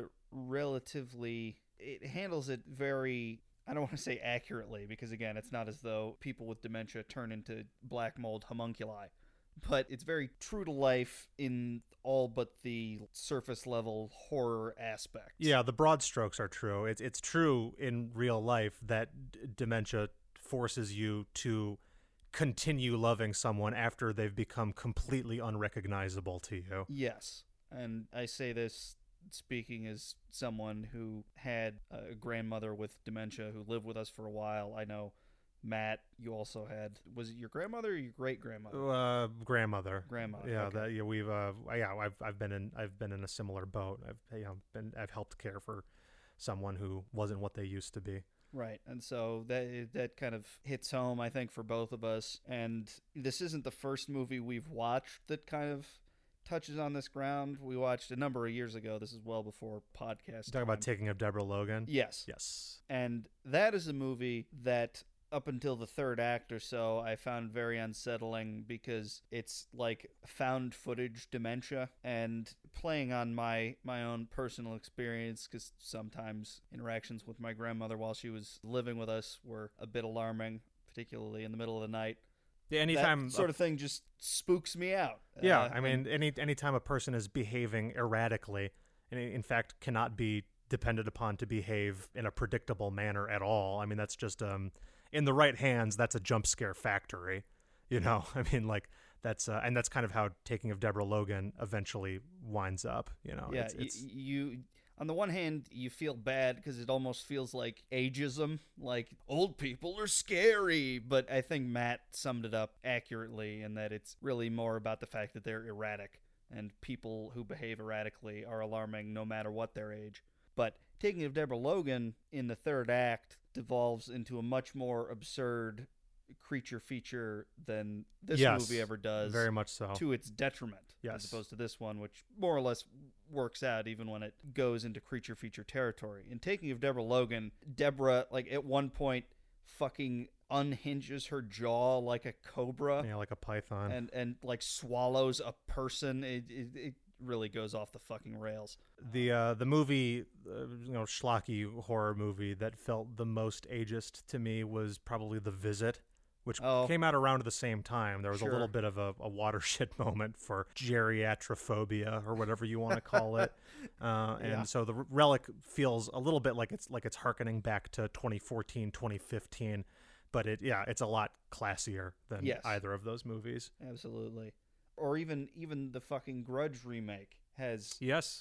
S1: it handles it very... I don't want to say accurately, because again, it's not as though people with dementia turn into black mold homunculi. But it's very true to life in all but the surface level horror aspects.
S2: Yeah, the broad strokes are true. It's true in real life that dementia forces you to continue loving someone after they've become completely unrecognizable to you.
S1: Yes, and I say this speaking as someone who had a grandmother with dementia who lived with us for a while. I know, Matt, you also had, was it your grandmother or your great grandmother?
S2: Grandmother.
S1: Grandmother.
S2: Yeah,
S1: okay.
S2: I've been in a similar boat. I've helped care for someone who wasn't what they used to be.
S1: Right, and so that kind of hits home, I think, for both of us. And this isn't the first movie we've watched that kind of touches on this ground. We watched a number of years ago. This is well before podcast.
S2: Talk about Taking of Deborah Logan?
S1: Yes.
S2: Yes.
S1: And that is a movie that, up until the third act or so, I found very unsettling because it's like found footage dementia, and playing on my own personal experience, because sometimes interactions with my grandmother while she was living with us were a bit alarming, particularly in the middle of the night.
S2: Yeah, anytime
S1: that sort of thing just spooks me out.
S2: Yeah, I mean, anytime a person is behaving erratically, and in fact cannot be depended upon to behave in a predictable manner at all, I mean, that's just in the right hands, that's a jump scare factory, you know. I mean, like that's and that's kind of how Taking of Deborah Logan eventually winds up, you know.
S1: Yeah, you on the one hand, you feel bad because it almost feels like ageism, like old people are scary. But I think Matt summed it up accurately in that it's really more about the fact that they're erratic, and people who behave erratically are alarming no matter what their age. But Taking of Deborah Logan in the third act devolves into a much more absurd creature feature than this movie ever does.
S2: Very much so.
S1: To its detriment, as opposed to this one, which more or less works out even when it goes into creature feature territory. In Taking of Deborah Logan, Deborah, like, at one point fucking unhinges her jaw like a cobra.
S2: Yeah, like a python.
S1: And like swallows a person. It really goes off the fucking rails.
S2: The movie, schlocky horror movie that felt the most ageist to me was probably The Visit, which came out around the same time. There was a little bit of a watershed moment for geriatrophobia, or whatever you want to call it. So The Relic feels a little bit like it's harkening back to 2014, 2015, but it's a lot classier than either of those movies.
S1: Absolutely. Or even the fucking Grudge remake has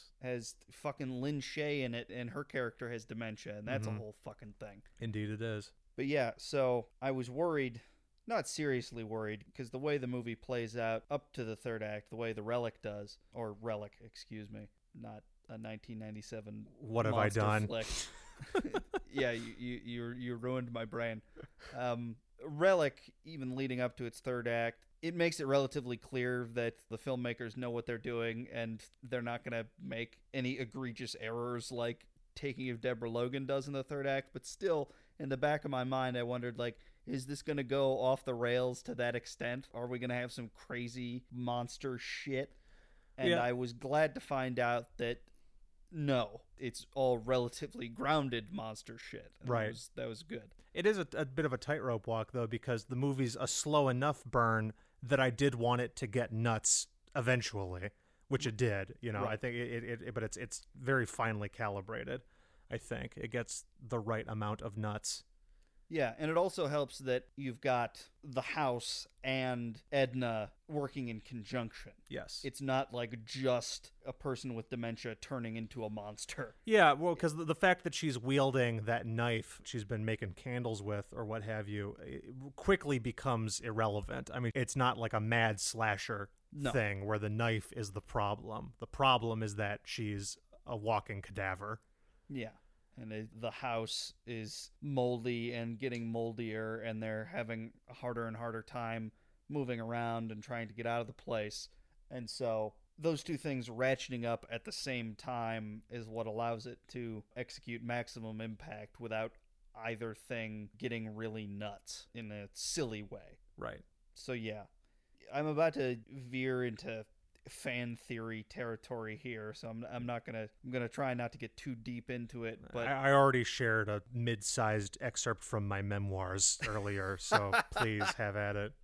S1: fucking Lynn Shay in it, and her character has dementia, and that's a whole fucking thing.
S2: Indeed it is.
S1: But yeah, so I was worried not seriously worried, because the way the movie plays out up to the third act, the way The Relic does, or Relic, excuse me, not a 1997
S2: What have I done?
S1: Flick. Yeah, you ruined my brain. Relic, even leading up to its third act, it makes it relatively clear that the filmmakers know what they're doing and they're not going to make any egregious errors like Taking of Deborah Logan does in the third act. But still, in the back of my mind, I wondered, like, is this going to go off the rails to that extent? Are we going to have some crazy monster shit? And
S2: Yeah.
S1: I was glad to find out that no, it's all relatively grounded monster shit. And
S2: Right.
S1: That was good.
S2: It is a bit of a tightrope walk, though, because the movie's a slow enough burn that I did want it to get nuts eventually, which it did. You know,
S1: Right.
S2: I think but it's very finely calibrated. I think it gets the right amount of nuts.
S1: Yeah, and it also helps that you've got the house and Edna working in conjunction.
S2: Yes.
S1: It's not like just a person with dementia turning into a monster.
S2: Yeah, well, because the fact that she's wielding that knife she's been making candles with or what have you it quickly becomes irrelevant. I mean, it's not like a mad slasher
S1: No.
S2: thing where the knife is the problem. The problem is that she's a walking cadaver.
S1: Yeah. And the house is moldy and getting moldier, and they're having a harder and harder time moving around and trying to get out of the place. And so those two things ratcheting up at the same time is what allows it to execute maximum impact without either thing getting really nuts in a silly way.
S2: Right.
S1: So yeah, I'm about to veer into fan theory territory here, so I'm gonna try not to get too deep into it. But
S2: I already shared a mid-sized excerpt from my memoirs earlier, so please have at it.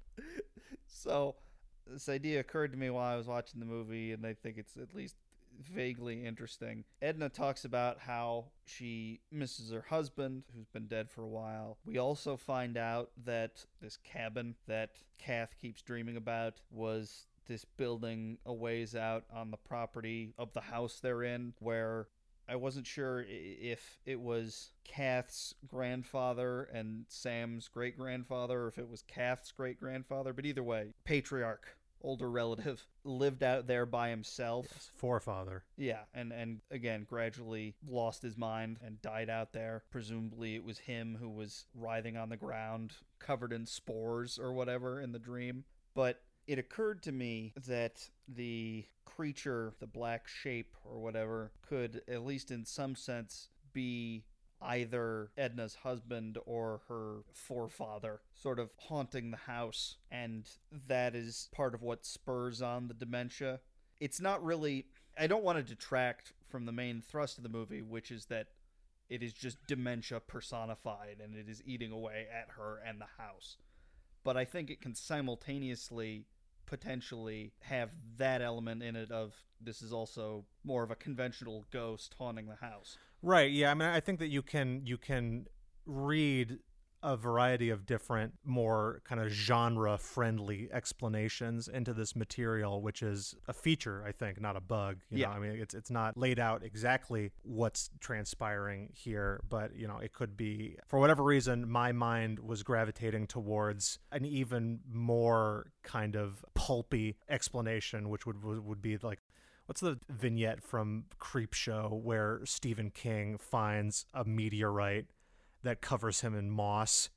S1: So this idea occurred to me while I was watching the movie, and I think it's at least vaguely interesting. Edna talks about how she misses her husband, who's been dead for a while. We also find out that this cabin that Kath keeps dreaming about was this building a ways out on the property of the house they're in, where I wasn't sure if it was Kath's grandfather and Sam's great-grandfather, or if it was Kath's great-grandfather, but either way, patriarch, older relative, lived out there by himself.
S2: Yes, forefather.
S1: Yeah, and again, gradually lost his mind and died out there. Presumably it was him who was writhing on the ground, covered in spores or whatever in the dream. But it occurred to me that the creature, the black shape or whatever, could, at least in some sense, be either Edna's husband or her forefather, sort of haunting the house. And that is part of what spurs on the dementia. It's not really... I don't want to detract from the main thrust of the movie, which is that it is just dementia personified and it is eating away at her and the house. But I think it can simultaneously potentially have that element in it of this is also more of a conventional ghost haunting the house.
S2: Right, yeah. I mean, I think that you can read a variety of different, more kind of genre-friendly explanations into this material, which is a feature, I think, not a bug. You know, I mean, it's not laid out exactly what's transpiring here, but, you know, it could be, for whatever reason, my mind was gravitating towards an even more kind of pulpy explanation, which would be like, what's the vignette from Creepshow where Stephen King finds a meteorite that covers him in moss?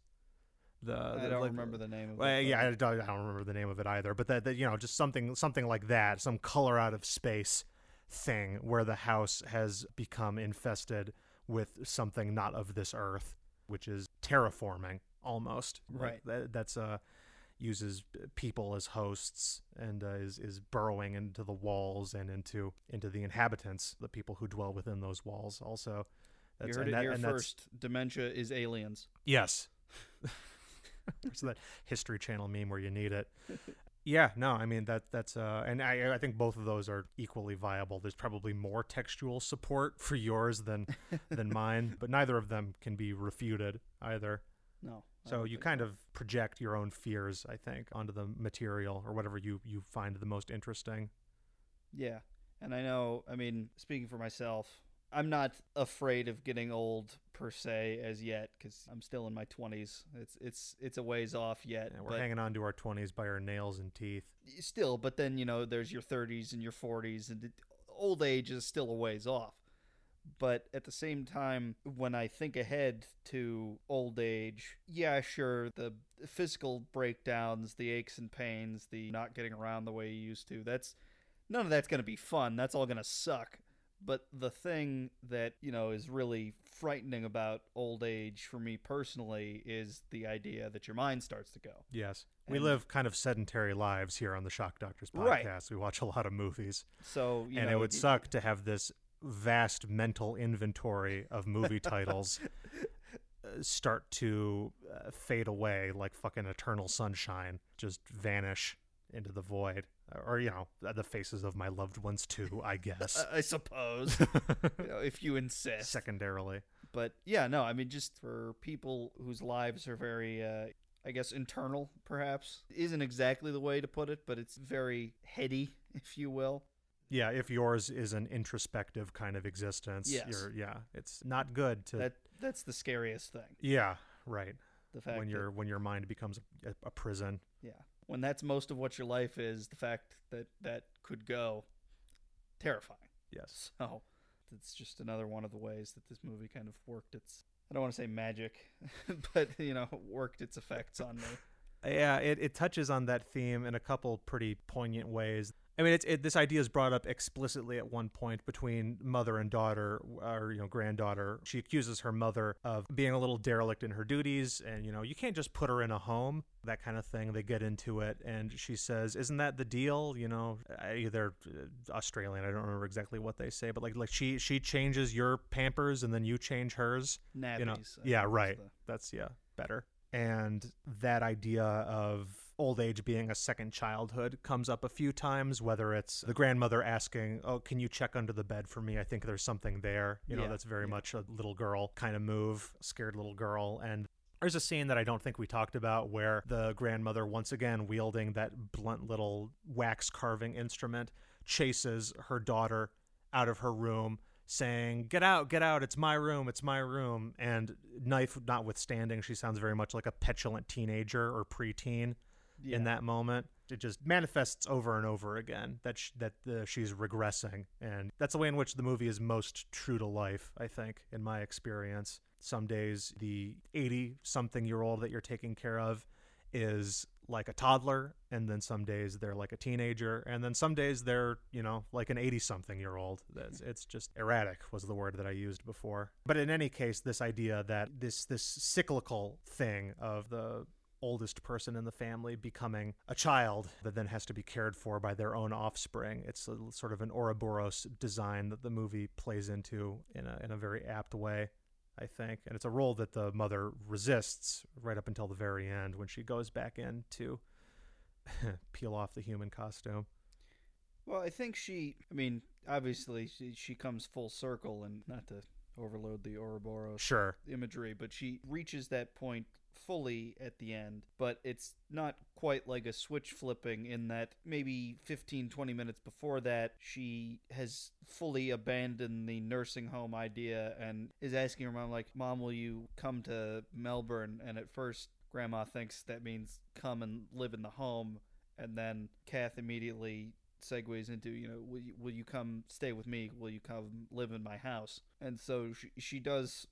S1: I don't remember the name of it.
S2: Yeah, I don't remember the name of it either. But that you know, just something like that, some color out of space thing where the house has become infested with something not of this earth, which is terraforming almost.
S1: Right.
S2: That's uses people as hosts and is burrowing into the walls and into the inhabitants, the people who dwell within those walls. Also,
S1: you heard it here first. Dementia is aliens.
S2: Yes. So that History Channel meme where you need it. Yeah, no, I mean that's and I think both of those are equally viable. There's probably more textual support for yours than mine, but neither of them can be refuted either.
S1: No.
S2: So you kind of project your own fears, I think, onto the material or whatever you find the most interesting.
S1: Yeah. And I know, I mean, speaking for myself, I'm not afraid of getting old per se as yet, because I'm still in my 20s. It's a ways off yet.
S2: Yeah, we're hanging on to our 20s by our nails and teeth.
S1: Still, but then, there's your 30s and your 40s, and old age is still a ways off. But at the same time, when I think ahead to old age, yeah, sure, the physical breakdowns, the aches and pains, the not getting around the way you used to, none of that's going to be fun. That's all going to suck. But the thing that, is really frightening about old age for me personally is the idea that your mind starts to go.
S2: Yes. We live kind of sedentary lives here on the Shock Doctors podcast.
S1: Right.
S2: We watch a lot of movies.
S1: So,
S2: it would suck to have this vast mental inventory of movie titles start to fade away like fucking Eternal Sunshine, just vanish into the void. Or, the faces of my loved ones too, I guess.
S1: I suppose, if you insist.
S2: Secondarily.
S1: But yeah, no, I mean, just for people whose lives are very, I guess, internal, perhaps, isn't exactly the way to put it, but it's very heady, if you will.
S2: Yeah, if yours is an introspective kind of existence,
S1: yes.
S2: It's not good to...
S1: That's the scariest thing.
S2: Yeah, right.
S1: The fact
S2: when your mind becomes a prison.
S1: Yeah. When that's most of what your life is, the fact that could go, terrifying.
S2: Yes.
S1: So it's just another one of the ways that this movie kind of worked its, I don't want to say magic, but, worked its effects on me.
S2: Yeah, it touches on that theme in a couple pretty poignant ways. I mean, this idea is brought up explicitly at one point between mother and daughter, or, granddaughter. She accuses her mother of being a little derelict in her duties, and, you can't just put her in a home, that kind of thing. They get into it, and she says, isn't that the deal? Either Australian, I don't remember exactly what they say, but like she changes your Pampers and then you change hers.
S1: Nappies.
S2: Yeah, right. That's, better. And that idea of old age being a second childhood comes up a few times, whether it's the grandmother asking, oh, can you check under the bed for me? I think there's something there. That's very much a little girl kind of move, scared little girl. And there's a scene that I don't think we talked about where the grandmother, once again, wielding that blunt little wax carving instrument, chases her daughter out of her room, saying, get out, it's my room. And knife notwithstanding, she sounds very much like a petulant teenager or preteen in that moment. It just manifests over and over again that she's regressing. And that's the way in which the movie is most true to life, I think, in my experience. Some days the 80-something-year-old that you're taking care of is like a toddler, and then some days they're like a teenager, and then some days they're, like an 80-something-year-old. It's just erratic was the word that I used before. But in any case, this idea that this cyclical thing of the oldest person in the family becoming a child that then has to be cared for by their own offspring. It's a, sort of an Ouroboros design that the movie plays into in a very apt way, I think. And it's a role that the mother resists right up until the very end when she goes back in to peel off the human costume.
S1: Well, I think obviously she comes full circle, and not to overload the Ouroboros imagery, but she reaches that point fully at the end, but it's not quite like a switch flipping in that maybe 15-20 minutes before that she has fully abandoned the nursing home idea and is asking her mom, like, Mom, will you come to Melbourne? And at first Grandma thinks that means come and live in the home, and then Kath immediately segues into, will you come stay with me? Will you come live in my house? And so she does,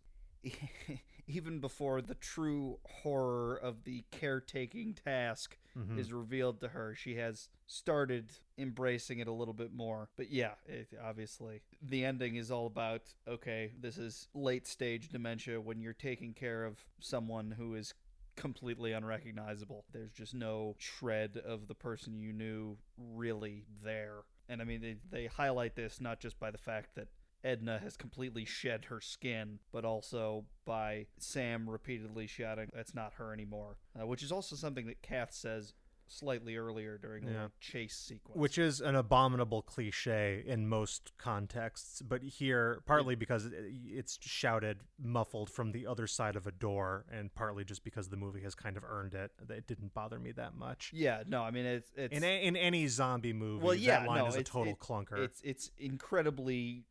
S1: even before the true horror of the caretaking task is revealed to her, she has started embracing it a little bit more. But yeah, obviously the ending is all about, okay, this is late stage dementia when you're taking care of someone who is completely unrecognizable. There's just no shred of the person you knew really there. And I mean, they highlight this not just by the fact that Edna has completely shed her skin, but also by Sam repeatedly shouting, that's not her anymore, which is also something that Kath says slightly earlier during the chase sequence.
S2: Which is an abominable cliche in most contexts, but here, partly because it's shouted muffled from the other side of a door, and partly just because the movie has kind of earned it. It didn't bother me that much.
S1: Yeah, no, I mean, it's
S2: in any zombie movie, that line is a total clunker.
S1: It's incredibly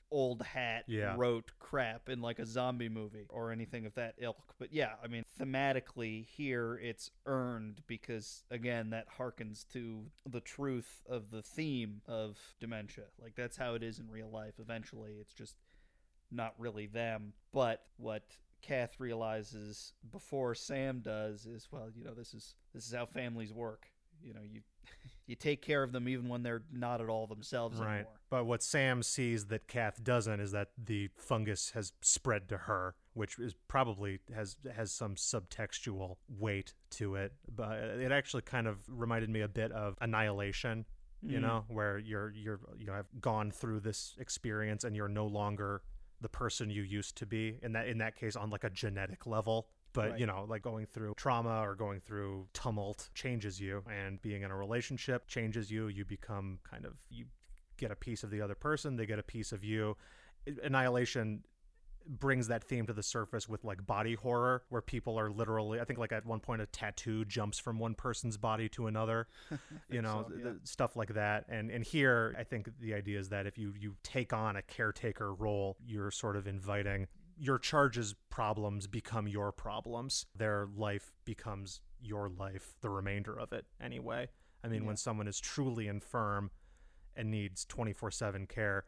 S1: old hat
S2: Yeah.
S1: rote crap in like a zombie movie or anything of that ilk. But yeah, I mean, thematically here it's earned because, again, that harkens to the truth of the theme of dementia. Like, that's how it is in real life. Eventually, it's just not really them. But what Kath realizes before Sam does is, well, you know, this is how families work. You know, you take care of them even when they're not at all themselves
S2: Right.
S1: anymore.
S2: But what Sam sees that Kath doesn't is that the fungus has spread to her, which is probably has some subtextual weight to it. But it actually kind of reminded me a bit of Annihilation, you know, where you're have gone through this experience and you're no longer the person you used to be. In that case, on like a genetic level. But,
S1: Right.
S2: you know, like going through trauma or going through tumult changes you, and being in a relationship changes you. You become you get a piece of the other person, they get a piece of you. Annihilation brings that theme to the surface with like body horror, where people are literally, I think like at one point a tattoo jumps from one person's body to another, you know,
S1: so, yeah.
S2: stuff like that. And here, I think the idea is that if you take on a caretaker role, you're sort of inviting your charge's problems become your problems. Their life becomes your life, the remainder of it anyway. I mean, when someone is truly infirm and needs 24/7 care,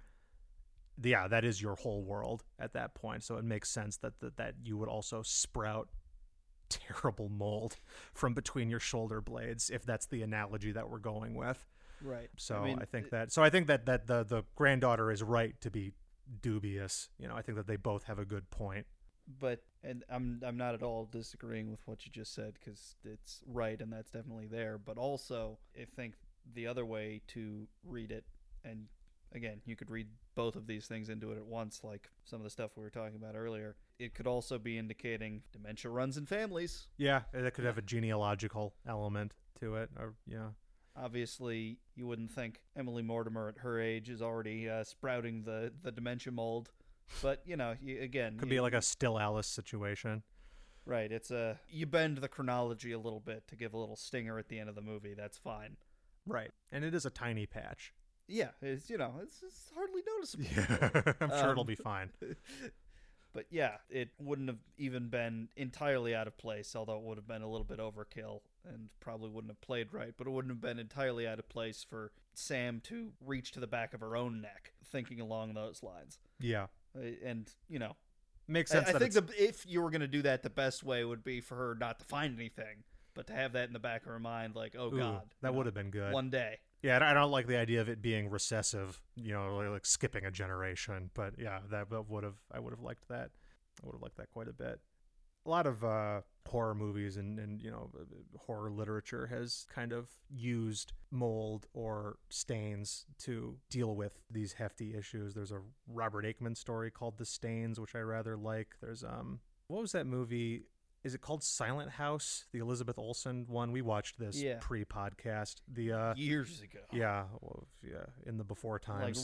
S2: yeah, that is your whole world at that point. So it makes sense that you would also sprout terrible mold from between your shoulder blades, if that's the analogy that we're going with.
S1: Right.
S2: So
S1: I mean,
S2: I think that the granddaughter is right to be dubious. You know, I think that they both have a good point.
S1: But and I'm not at all disagreeing with what you just said, because it's right and that's definitely there. But also, I think the other way to read it, and again, you could read both of these things into it at once, like some of the stuff we were talking about earlier. It could also be indicating dementia runs in families.
S2: Yeah, that could have a genealogical element to it. Or yeah.
S1: Obviously, you wouldn't think Emily Mortimer at her age is already sprouting the dementia mold. But, you know,
S2: Could be like a Still Alice situation.
S1: Right, it's you bend the chronology a little bit to give a little stinger at the end of the movie. That's fine.
S2: Right. And it is a tiny patch.
S1: Yeah, it's, you know, it's hardly noticeable.
S2: Yeah, I'm sure it'll be fine.
S1: But yeah, it wouldn't have even been entirely out of place, although it would have been a little bit overkill and probably wouldn't have played right, but it wouldn't have been entirely out of place for Sam to reach to the back of her own neck, thinking along those lines.
S2: Yeah.
S1: And, you know,
S2: Makes sense.
S1: I think if you were going to do that, the best way would be for her not to find anything, but to have that in the back of her mind, like, oh, God.
S2: That would have been good.
S1: One day.
S2: Yeah, I don't like the idea of it being recessive, you know, like skipping a generation. But yeah, I would have liked that. I would have liked that quite a bit. A lot of horror movies and you know, horror literature has kind of used mold or stains to deal with these hefty issues. There's a Robert Aikman story called The Stains, which I rather like. There's what was that movie? Is it called Silent House? The Elizabeth Olsen one. We watched this pre-podcast. The
S1: years ago.
S2: Yeah, in the before times.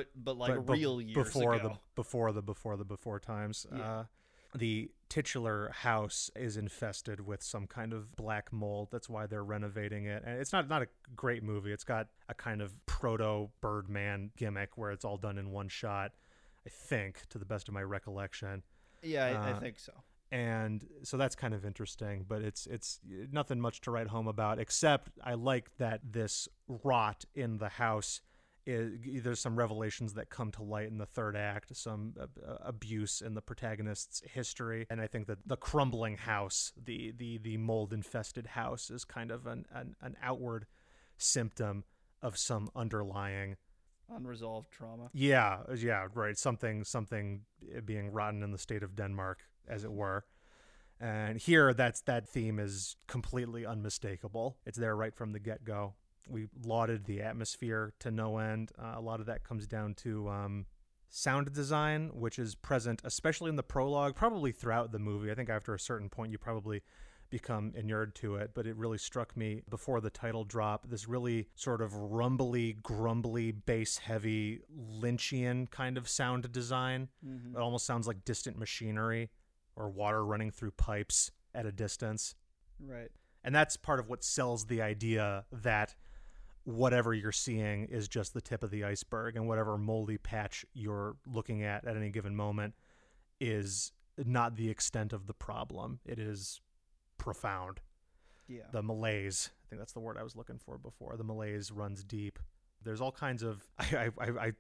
S1: Real years
S2: before
S1: ago.
S2: Before the times.
S1: Yeah.
S2: The titular house is infested with some kind of black mold. That's why they're renovating it. And it's not a great movie. It's got a kind of proto Birdman gimmick where it's all done in one shot, I think, to the best of my recollection.
S1: Yeah, I think so.
S2: And so that's kind of interesting, but it's nothing much to write home about, except I like that this rot in the house there's some revelations that come to light in the third act, some abuse in the protagonist's history, and I think that the crumbling house, the mold infested house, is kind of an outward symptom of some underlying
S1: unresolved trauma.
S2: Yeah, right. Something being rotten in the state of Denmark, as it were. And here, that theme is completely unmistakable. It's there right from the get-go. We lauded the atmosphere to no end. A lot of that comes down to sound design, which is present, especially in the prologue, probably throughout the movie. I think after a certain point, you probably become inured to it, but it really struck me before the title drop, this really sort of rumbly, grumbly, bass-heavy, Lynchian kind of sound design. Mm-hmm. It almost sounds like distant machinery or water running through pipes at a distance.
S1: Right.
S2: And that's part of what sells the idea that whatever you're seeing is just the tip of the iceberg, and whatever moldy patch you're looking at any given moment is not the extent of the problem. It is profound.
S1: Yeah.
S2: The malaise, I think that's the word I was looking for before. The malaise runs deep. There's all kinds of, I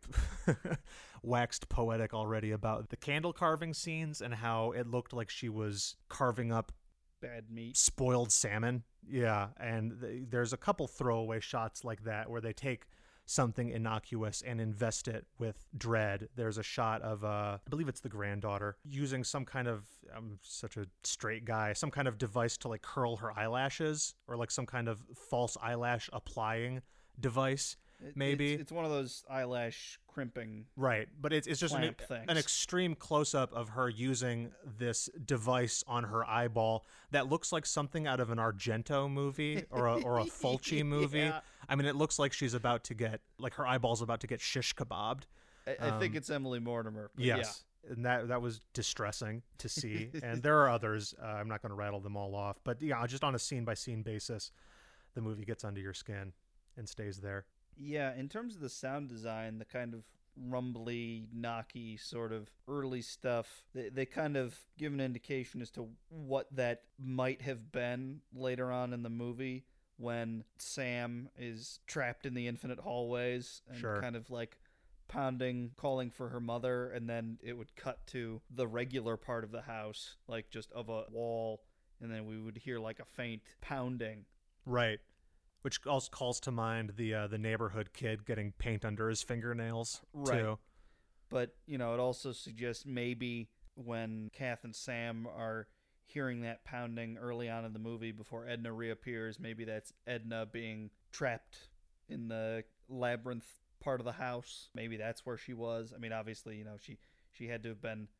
S2: waxed poetic already about the candle carving scenes and how it looked like she was carving up
S1: bad meat,
S2: spoiled salmon. Yeah, and there's a couple throwaway shots like that where they take something innocuous and invest it with dread. There's a shot of, I believe it's the granddaughter, using some kind of, I'm such a straight guy, some kind of device to like curl her eyelashes, or like some kind of false eyelash applying device. Maybe
S1: it's one of those eyelash crimping,
S2: right? But it's just an extreme close-up of her using this device on her eyeball that looks like something out of an Argento movie or a Fulci movie.
S1: Yeah.
S2: I mean, it looks like she's about to get, like, her eyeball's about to get shish kebabbed.
S1: I think it's Emily Mortimer.
S2: Yes, yeah. And that was distressing to see. And there are others. I'm not going to rattle them all off, but yeah, just on a scene-by-scene basis, the movie gets under your skin and stays there.
S1: Yeah, in terms of the sound design, the kind of rumbly, knocky sort of early stuff, they kind of give an indication as to what that might have been later on in the movie when Sam is trapped in the infinite hallways and kind of like pounding, calling for her mother, and then it would cut to the regular part of the house, like just of a wall, and then we would hear like a faint pounding.
S2: Right. Which also calls to mind the neighborhood kid getting paint under his fingernails,
S1: right.
S2: too.
S1: But, it also suggests maybe when Kath and Sam are hearing that pounding early on in the movie before Edna reappears, maybe that's Edna being trapped in the labyrinth part of the house. Maybe that's where she was. I mean, obviously, she had to have been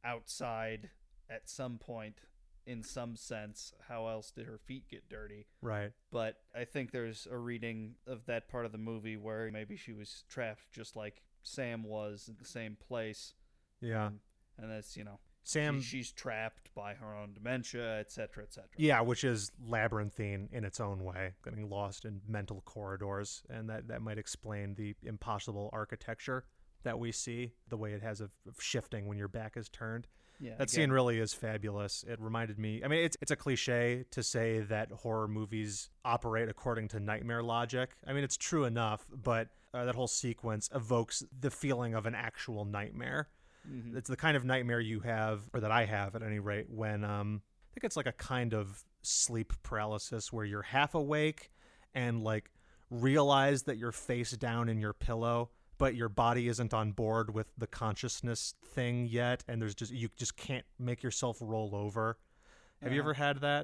S1: outside at some point. In some sense, how else did her feet get dirty?
S2: Right.
S1: But I think there's a reading of that part of the movie where maybe she was trapped just like Sam was in the same place.
S2: Yeah.
S1: And that's,
S2: Sam,
S1: she's trapped by her own dementia, etc., etc.
S2: Yeah, which is labyrinthine in its own way, getting lost in mental corridors, and that might explain the impossible architecture that we see, the way it has of shifting when your back is turned.
S1: Yeah,
S2: that scene really is fabulous. It reminded me, I mean, it's a cliche to say that horror movies operate according to nightmare logic. I mean, it's true enough, but that whole sequence evokes the feeling of an actual nightmare. Mm-hmm. It's the kind of nightmare you have, or that I have at any rate, when I think it's like a kind of sleep paralysis where you're half awake and like realize that you're face down in your pillow, but your body isn't on board with the consciousness thing yet, and you just can't make yourself roll over. Have you ever had that?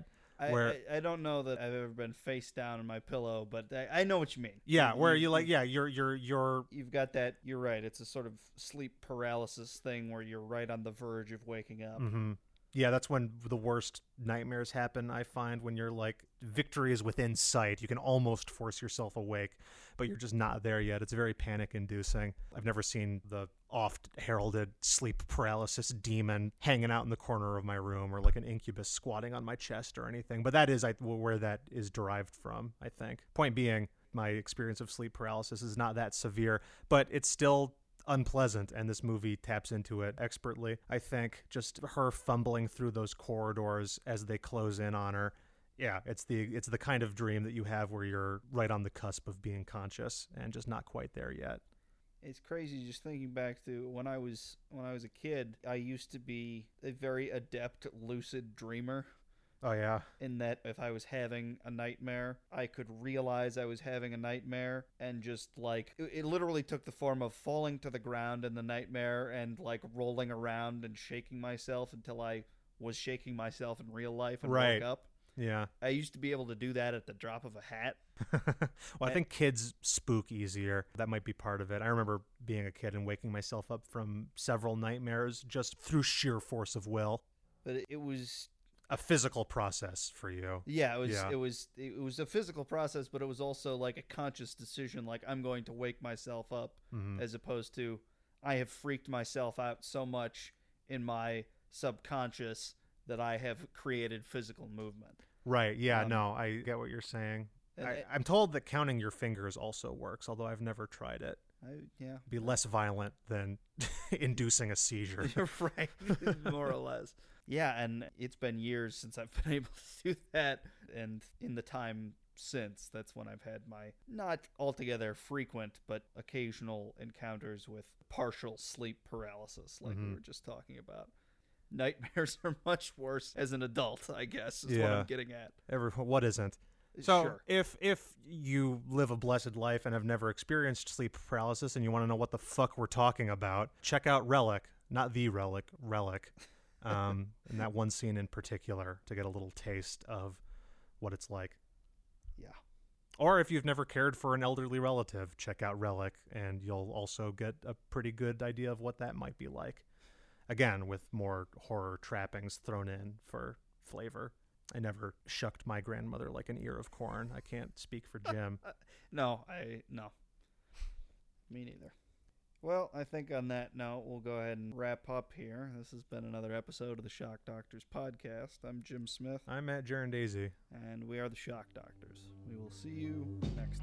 S1: I don't know that I've ever been face down in my pillow, but I know what you mean.
S2: Yeah, you've
S1: got that. You're right. It's a sort of sleep paralysis thing where you're right on the verge of waking up.
S2: Mm-hmm. Yeah, that's when the worst nightmares happen, I find, when you're like, victory is within sight. You can almost force yourself awake, but you're just not there yet. It's very panic-inducing. I've never seen the oft-heralded sleep paralysis demon hanging out in the corner of my room, or like an incubus squatting on my chest or anything, but that is where that is derived from, I think. Point being, my experience of sleep paralysis is not that severe, but it's still unpleasant, and this movie taps into it expertly. I think just her fumbling through those corridors as they close in on her. Yeah, it's the kind of dream that you have where you're right on the cusp of being conscious and just not quite there yet.
S1: It's crazy just thinking back to when I was a kid. I used to be a very adept lucid dreamer.
S2: Oh, yeah.
S1: In that if I was having a nightmare, I could realize I was having a nightmare, and just like, it literally took the form of falling to the ground in the nightmare and like rolling around and shaking myself until I was shaking myself in real life and woke up.
S2: Yeah.
S1: I used to be able to do that at the drop of a hat.
S2: Well, I think kids spook easier. That might be part of it. I remember being a kid and waking myself up from several nightmares just through sheer force of will.
S1: But it was
S2: a physical process for you.
S1: Yeah, it was a physical process, but it was also like a conscious decision, like I'm going to wake myself up, as opposed to I have freaked myself out so much in my subconscious that I have created physical movement.
S2: Right, yeah, no, I get what you're saying. I'm told that counting your fingers also works, although I've never tried it.
S1: Yeah.
S2: Be less violent than inducing a seizure.
S1: You're right, more or less. Yeah, and it's been years since I've been able to do that, and in the time since, that's when I've had my not altogether frequent but occasional encounters with partial sleep paralysis, like we were just talking about. Nightmares are much worse as an adult, I guess, is what I'm getting at.
S2: What isn't? So
S1: Sure.
S2: if you live a blessed life and have never experienced sleep paralysis and you want to know what the fuck we're talking about, check out Relic, not The Relic, Relic, and that one scene in particular to get a little taste of what it's like.
S1: Yeah.
S2: Or if you've never cared for an elderly relative, check out Relic, and you'll also get a pretty good idea of what that might be like. Again, with more horror trappings thrown in for flavor. I never shucked my grandmother like an ear of corn. I can't speak for Jim.
S1: No. Me neither. Well, I think on that note, we'll go ahead and wrap up here. This has been another episode of the Shock Doctors podcast. I'm Jim Smith.
S2: I'm Matt Jarandese.
S1: And we are the Shock Doctors. We will see you next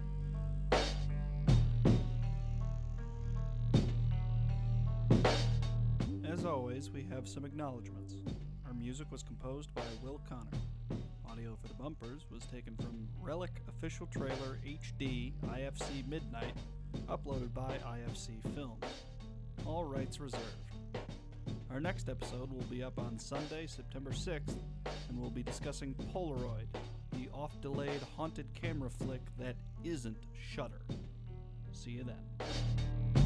S1: time. As always, we have some acknowledgments. Our music was composed by Will Connor. Audio for the bumpers was taken from Relic Official Trailer HD IFC Midnight, uploaded by IFC Films. All rights reserved. Our next episode will be up on Sunday, September 6th, and we'll be discussing Polaroid, the oft-delayed haunted camera flick that isn't Shudder. See you then.